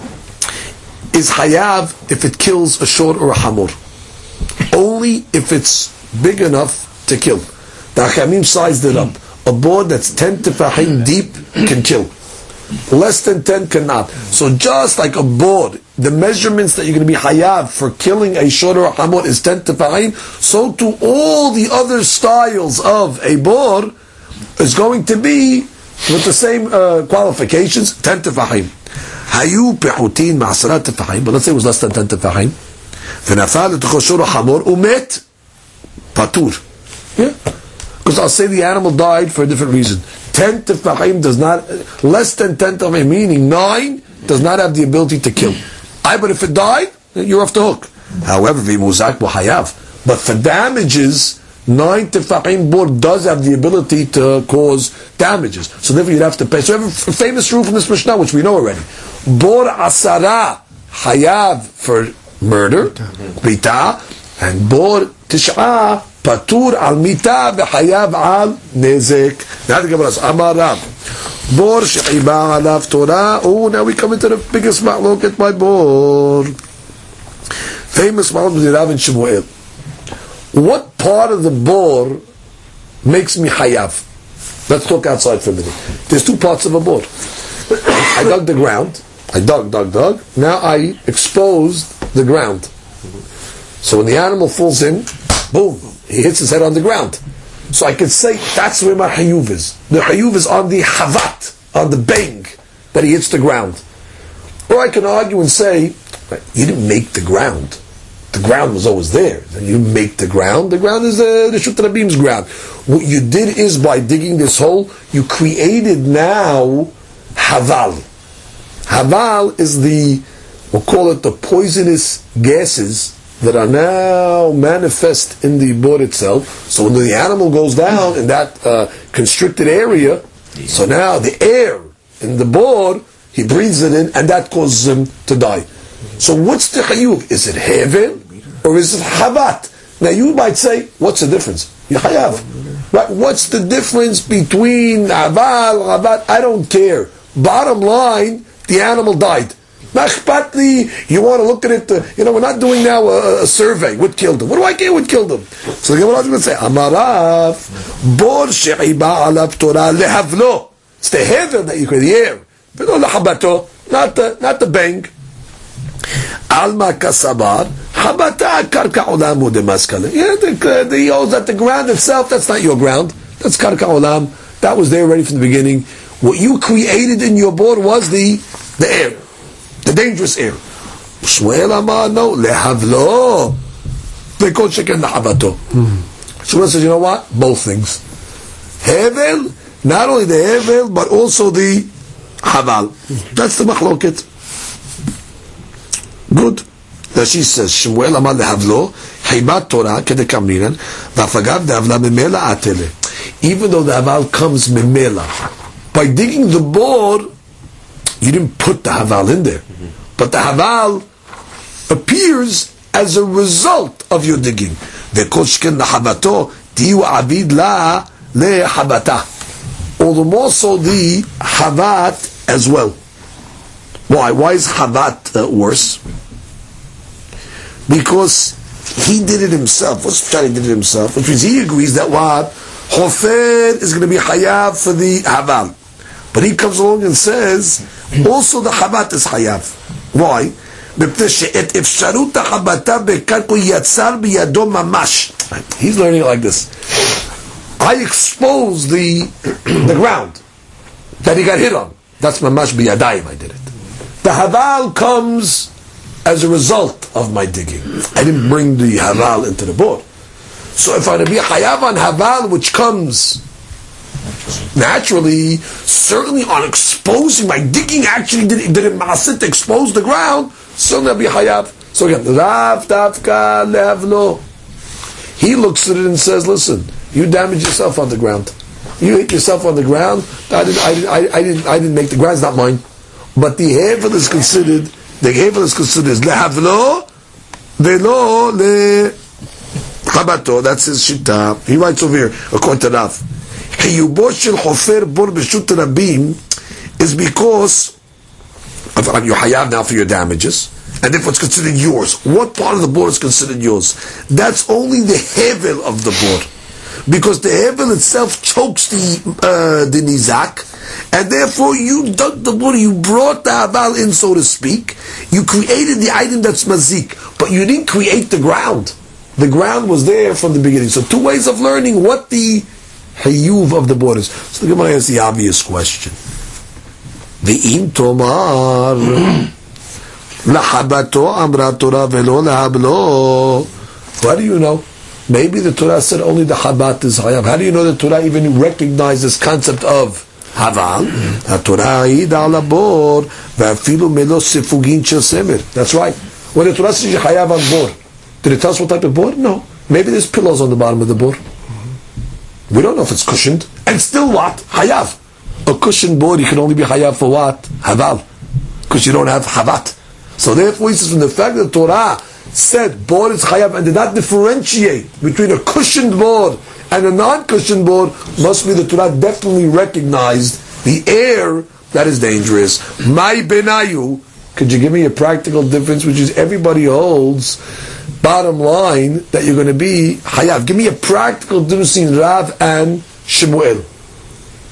is hayav if it kills a shor or a hamor. Only if it's big enough to kill. The Achamim sized it up. A board that's 10 tefahim deep can kill. Less than 10 cannot. So just like a board, the measurements that you're going to be hayav for killing a shor or a hamor is 10 tefahim, so to all the other styles of a board is going to be with the same qualifications, 10 tefahim. Hayu pehutin ma'asara tefahim, but let's say it was less than 10 tefahim. V'nafal l'tucho shor or hamor umet patur. Yeah? Because I'll say the animal died for a different reason. 10 tefahim does not, less than 10 tefahim, meaning 9, does not have the ability to kill. But if it died, you're off the hook. However, v'muzak b'hayav. But for damages, 9 tefahim board does have the ability to cause damages. So therefore you'd have to pay. So we have a famous rule from this Mishnah, which we know already. Bor asara hayav for murder, bita, and bor tish'ah patur al mita v'hayav al nezek. Now the Gemara says, Amar Rav, bor she'iba alav Torah. Oh, now we come into the biggest ma'lok at my bor. Famous ma'lok with Rav and Shemuel. What part of the bor makes me hayav? Let's talk outside for a minute. There's two parts of a board. I dug the ground. I dug. Now I exposed the ground. So when the animal falls in, boom, he hits his head on the ground. So I can say that's where my hayuv is. The hayuv is on the havat, on the bang that he hits the ground. Or I can argue and say, you didn't make the ground. The ground was always there. Then you make the ground. The ground is the Shut Rabim's ground. What you did is by digging this hole, you created now haval. Haval is we'll call it the poisonous gases that are now manifest in the board itself. So when the animal goes down in that constricted area, so now the air in the board, he breathes it in, and that causes him to die. So what's the chayuv? Is it heaven or is it habat? Now you might say, what's the difference? You hayav. Right? What's the difference between haval, habat? I don't care. Bottom line, the animal died. You want to look at it, we're not doing now a survey. What killed him? What do I care what killed him? So the Gemara is going to say, Amarav, bor she'iba alav Torah lehavlo. It's the heaven that you create, the air. Not the bang. Alma kasabar, habata karka olam udemaskale. He owes that the ground itself, that's not your ground. That's karka olam. That was there already from the beginning. What you created in your board was the air. The dangerous air. Shmuel Amar, no, lehavlo. They call chicken lehabato. Shmuel says, you know what? Both things. Hevel, not only the hevel, but also the haval. That's the machloket. Good. Rashi says, Shmuel Amar lehavlo, hibat Torah, kedekamrinan, vafagav dehavla memela atele. Even though the haval comes memela, by digging the board, you didn't put the haval in there. But the haval appears as a result of your digging. All the more so the havat as well. Why? Why is havat worse? Because he did it himself. What's Pshat? He did it himself? Which means he agrees that what? Hofer is going to be hayav for the haval. But he comes along and says, also the habat is hayav. Why? He's learning it like this. I exposed the ground that he got hit on. That's mamash biyadayim, I did it. The haval comes as a result of my digging. I didn't bring the haval into the board. So if I would be hayav on haval, which comes naturally, certainly on exposing, my digging actually did it ma'asit to expose the ground, certainly I'll be hayav. So again, Rav Tavka Lehavlo. He looks at it and says, listen, you damaged yourself on the ground. You hit yourself on the ground. I didn't make the ground, it's not mine. But the hevel is considered Lehavlo Velo Lechabato. That's his shita. He writes over here, according to Rav. Hiyubo shel hofer bor b'shut rabim is because you hayav now for your damages, and therefore it's considered yours. What part of the board is considered yours? That's only the hevel of the board, because the hevel itself chokes the nizak, and therefore you dug the board, you brought the haval in, so to speak. You created the item that's mazik, but you didn't create the ground. The ground was there from the beginning. So two ways of learning what the hayuv of the borders. So the Gemara asks the obvious question. Ve'im tomar lahabato amra Torah velo lahablo. How do you know? Maybe the Torah said only the habat is hayav. How do you know the Torah even recognized this concept of haval? Torah ida ala bor ve'afilu melo sefugin shel semer. That's right. When the Torah says hayav on board, did it tell us what type of board? No. Maybe there's pillows on the bottom of the board. We don't know if it's cushioned. And still what? Hayav. A cushioned board, you can only be hayav for what? Haval. Because you don't have havat. So therefore, he says, from the fact that the Torah said board is hayav and did not differentiate between a cushioned board and a non-cushioned board, must be the Torah definitely recognized the air that is dangerous. My benayu. Could you give me a practical difference, which is everybody holds, bottom line, that you're going to be hayav? Give me a practical difference between Rav and Shemuel.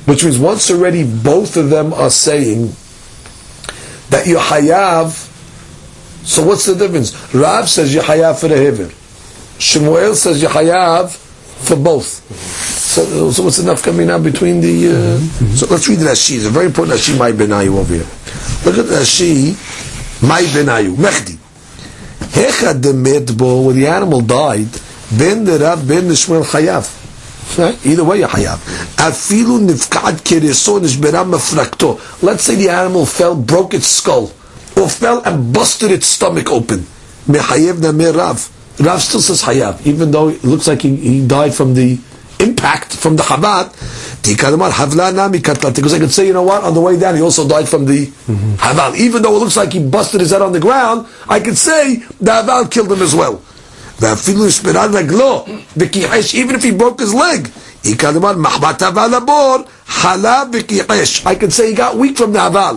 Which means once already both of them are saying that you hayav, so what's the difference? Rav says you hayav for the hever. Shmuel says you hayav for both. So what's the nafka mina between the... So let's read Rashi. It's a very important Rashi, Mai Benayu over here. Look at Rashi, Mai Benayu, Mechdi. Hecha de medbo, when the animal died, ben the Rav, ben the Shmuel hayav. Either way you hayav. Afilu nifkad kereso nishbera mafrakto. Let's say the animal fell, broke its skull, or fell and busted its stomach open. Mehayev na me Rav. Rav still says hayav, even though it looks like he died from the impact, from the habat. Because I could say, you know what, on the way down he also died from the haval. Even though it looks like he busted his head on the ground, I could say the haval killed him as well. Even if he broke his leg, I can say he got weak from the haval.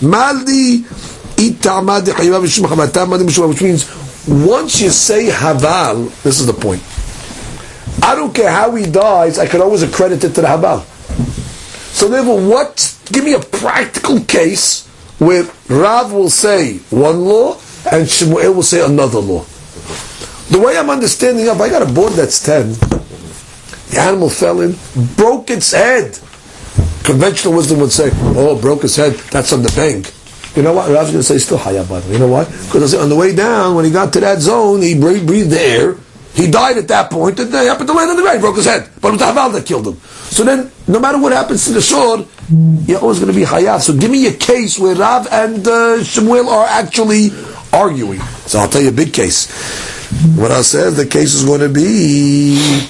Which means once you say haval, this is the point. I don't care how he dies, I can always accredit it to the haval. So therefore, give me a practical case where Rav will say one law and Shmuel will say another law. The way I'm understanding I got a board that's 10. The animal fell in, broke its head. Conventional wisdom would say, oh, broke his head, that's on the bank. You know what? Rav's going to say still hayab by the way. You know what? Because on the way down, when he got to that zone, he breathed the air. He died at that point, and they happened to land on the ground, he broke his head. But it was the haval that killed him. So then, no matter what happens to the sword, you're always going to be hayab. So give me a case where Rav and Shmuel are actually arguing. So I'll tell you a big case. What I said, the case is going to be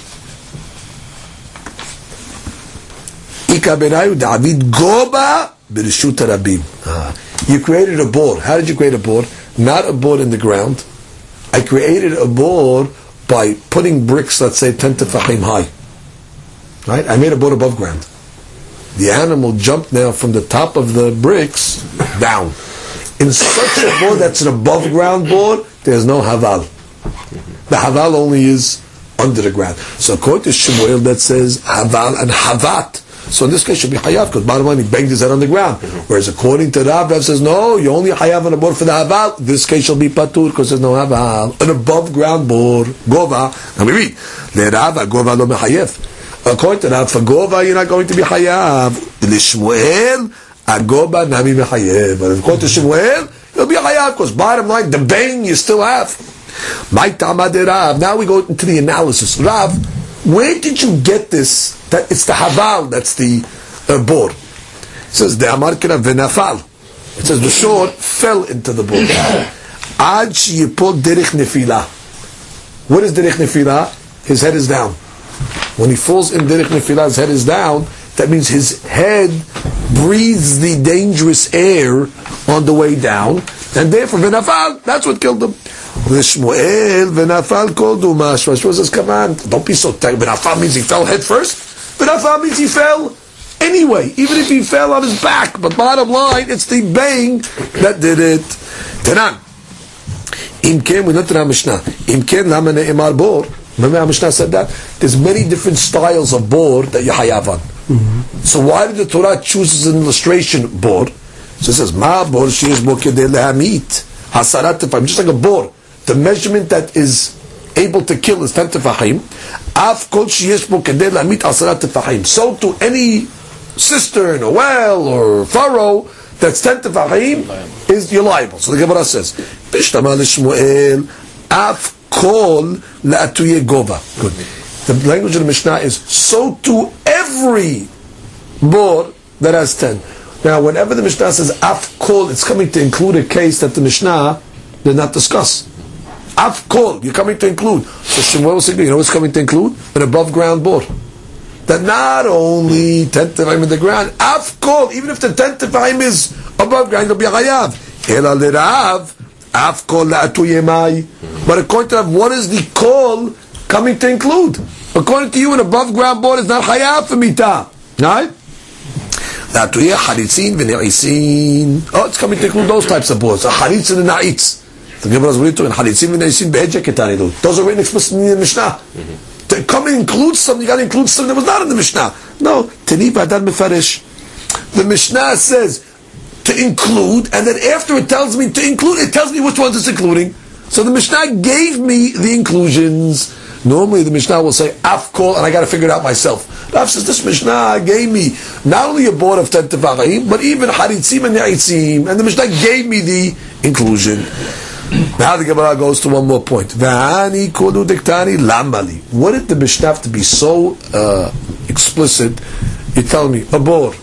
Ika benayu David Goba b'reshut harabim. You created a board. How did you create a board? Not a board in the ground. I created a board by putting bricks, let's say 10 tefachim high. Right? I made a board above ground. The animal jumped now from the top of the bricks down. In such a board that's an above ground board, there's no haval. The haval only is under the ground. So according to Shmuel, that says haval and havat. So in this case, it should be hayav, because bottom line, he banged his head on the ground. Whereas according to Rav, Rav says, no, you only hayav on a board for the haval. This case shall be patur, because there's no haval. An above ground board, gova. Now we read, le Rav, gova lo mehayev. According to Rav, for gova, you're not going to be hayav. Le Shmuel, agoba nami mehayev. But according to Shmuel, you'll be hayav, because bottom line, the bang you still have. Rav. Now we go into the analysis. Rav, where did you get this? That it's the haval that's the board. It says the amarkina v'nafal. It says the sword fell into the board. Ad sheyipol derech nefila. What is derech nefila? His head is down. When he falls in derech nefila, his head is down. That means his head breathes the dangerous air on the way down, and therefore v'nafal. That's what killed him. Shmuel v'nafal kol dumash. Shmuel says, come on, don't be so tight. V'nafal means he fell head first. V'nafal means he fell anyway, even if he fell on his back. But bottom line, it's the bang that did it. Tanan. Imken, we learned in our Mishnah. Imken lama ne'emar bor. Remember our Mishnah said that? There's many different styles of board that you hayav on. So why did the Torah choose as an illustration board? So it says, ma bor sheyesh bo kedei lehamit. Hasarat tefahim. Just like a board. The measurement that is able to kill is 10 tefahim. Af kol sheyesh bo kedei lehamit hasarat tefahim. So to any cistern or well or furrow that's 10 tefahim is you're liable. So the Gemara says, Bishtama l'Shmuel af kol le'atuye gova. Good. The language of the Mishnah is so to every board that has 10. Now, whenever the Mishnah says af kol, it's coming to include a case that the Mishnah did not discuss. Af kol, you're coming to include. So Shmuel was saying, you know what's coming to include? An above ground board. That not only 10 tefahim in the ground, af kol, even if the 10 tefahim is above ground, it'll be a chayav. Ela l'rav, af kol la'atu yemai. But according to Rav, what is the kol coming to include? According to you, an above ground board is not chayav for mita. Right? La'atu ye haritzin v'ne'isin. Oh, it's coming to include those types of boards. A haritzin and na'itz. The Gemara is really talking haritzin v'ne'isin be'edja ketanidu. Those are written explicitly in the Mishnah. To come and include something, you got to include something that was not in the Mishnah. No, Tani Ba'adad Mefarish. The Mishnah says to include, and then after it tells me to include, it tells me which ones it's including. So the Mishnah gave me the inclusions. Normally the Mishnah will say Afkol, and I got to figure it out myself. Rav says this Mishnah gave me not only a board of 10 tefachim, but even haritzim and ya'itzim, and the Mishnah gave me the inclusion. Now the Gemara goes to one more point. V'ani kodu diktani lamali. What did the Mishnah have to be so explicit? You tell me a board,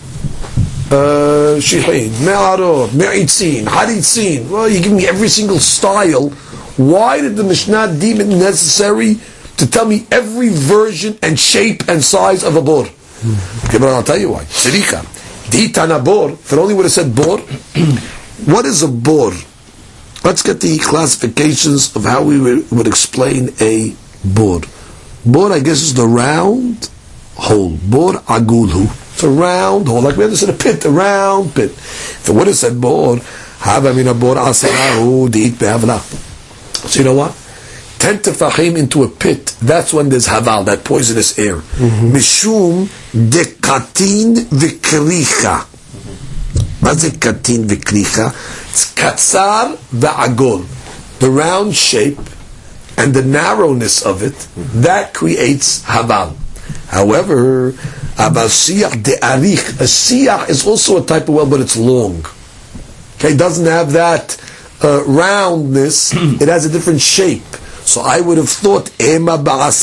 shihin, me'aror, me'itzin, haritzin. Well, you give me every single style. Why did the Mishnah deem it necessary to tell me every version and shape and size of a bor? I'll tell you why. Sirika. Ditana bor, if it only would have said bor. What is a bor? Let's get the classifications of how we would explain a bor. Bor, I guess, is the round hole. Bor agulhu. It's a round hole, like we understand a pit, a round pit. If it would have said bor, hava min bor asarahu diit behavla. So you know what? 10 tefachim into a pit, that's when there's haval, that poisonous air. Mishum dekatin v'kricha. What's it katin v'kricha? It's katsar v'agol. The round shape and the narrowness of it, that creates haval. However, abal siyach de'arich, a siyach is also a type of well, but it's long. Okay, it doesn't have that roundness, it has a different shape. So I would have thought maybe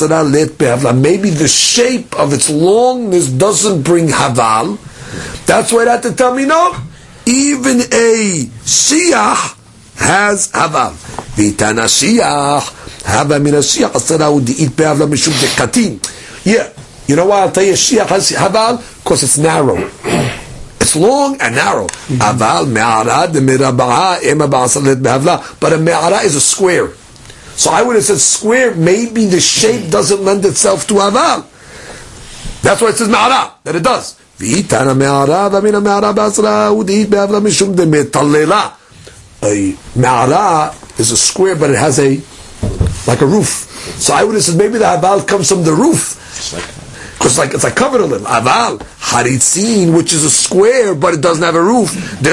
the shape of its longness doesn't bring haval. That's why it had to tell me no. Even a siyah has haval. Vitana siyah hava min siyah asarahu di'it behavla mishum dekatin. Yeah, you know why I'll tell you siyah has haval? Because it's narrow. It's long and narrow. Aval me'ara de mirabaha ema ba'asalet behavla. But a me'ara is a square. So I would have said square, maybe the shape doesn't lend itself to aval. That's why it says me'ara, that it does. V'itana me'ara v'mina me'ara ba'asra u'di'it behavla mishum de metalela. A me'ara is a square, but it has like a roof. So I would have said maybe the aval comes from the roof. Because it's like covered a little. Aval, haritzin, which is a square, but it doesn't have a roof. So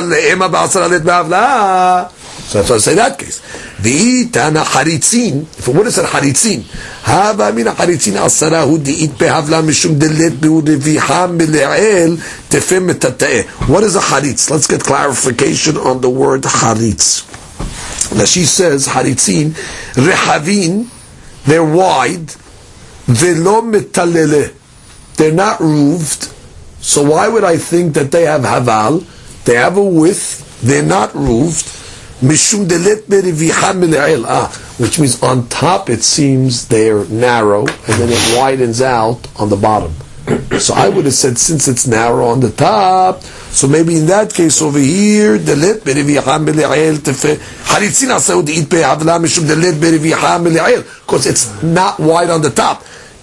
that's why I say that case. V'itana haritzin, if it would have said haritzin, hava mina haritzin asarahu di'it behavla mishum delet be'ureviha mile'el tefem metata'eh. What is a haritz? Let's get clarification on the word haritz. Now she says, haritzin, rehavin, they're wide, velo metalele, they're not roofed. So why would I think that they have haval? They have a width, they're not roofed. Mishum delet beriviha mile'el, which means on top it seems they're narrow, and then it widens out on the bottom. So I would have said since it's narrow on the top, so maybe in that case over here, delet beriviha mile'el haritzin asau di'it be'havla mishum delet beriviha mile'el, because it's not wide on the top.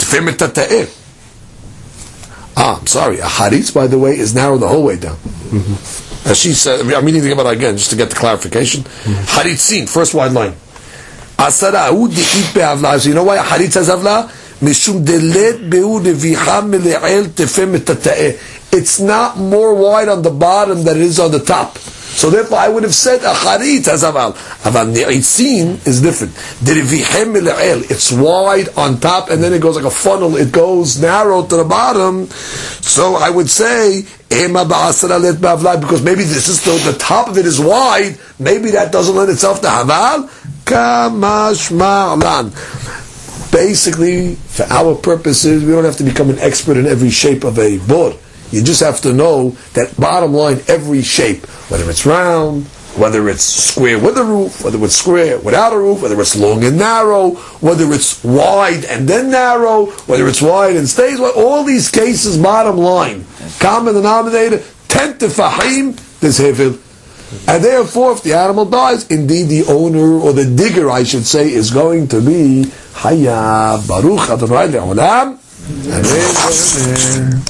I'm sorry, a haritz, by the way, is narrow the whole way down. As she said, I'm reading the Gemara again just to get the clarification. Haritzin, first wide line. Asarahu di'it be'havla. So you know why a haritz has havla? Mishum delet be'u deviha mile'el tefem metata'eh. It's not more wide on the bottom than it is on the top. So therefore I would have said a haritz has haval. Aval ne'itzin is different. Devihem mile'el. It's wide on top and then it goes like a funnel. It goes narrow to the bottom. So I would say ema ba'asara let ba'avla, because maybe this is the top of it is wide. Maybe that doesn't lend itself to haval. Kamash ma'lan. Basically, for our purposes, we don't have to become an expert in every shape of a board. You just have to know that bottom line, every shape, whether it's round, whether it's square with a roof, whether it's square without a roof, whether it's long and narrow, whether it's wide and then narrow, whether it's wide and stays wide, all these cases, bottom line, common denominator, 10 tefahim, there's hefil. And therefore, if the animal dies, indeed the owner, or the digger, I should say, is going to be Hayya Baruch Adonai Le'olam. Amen.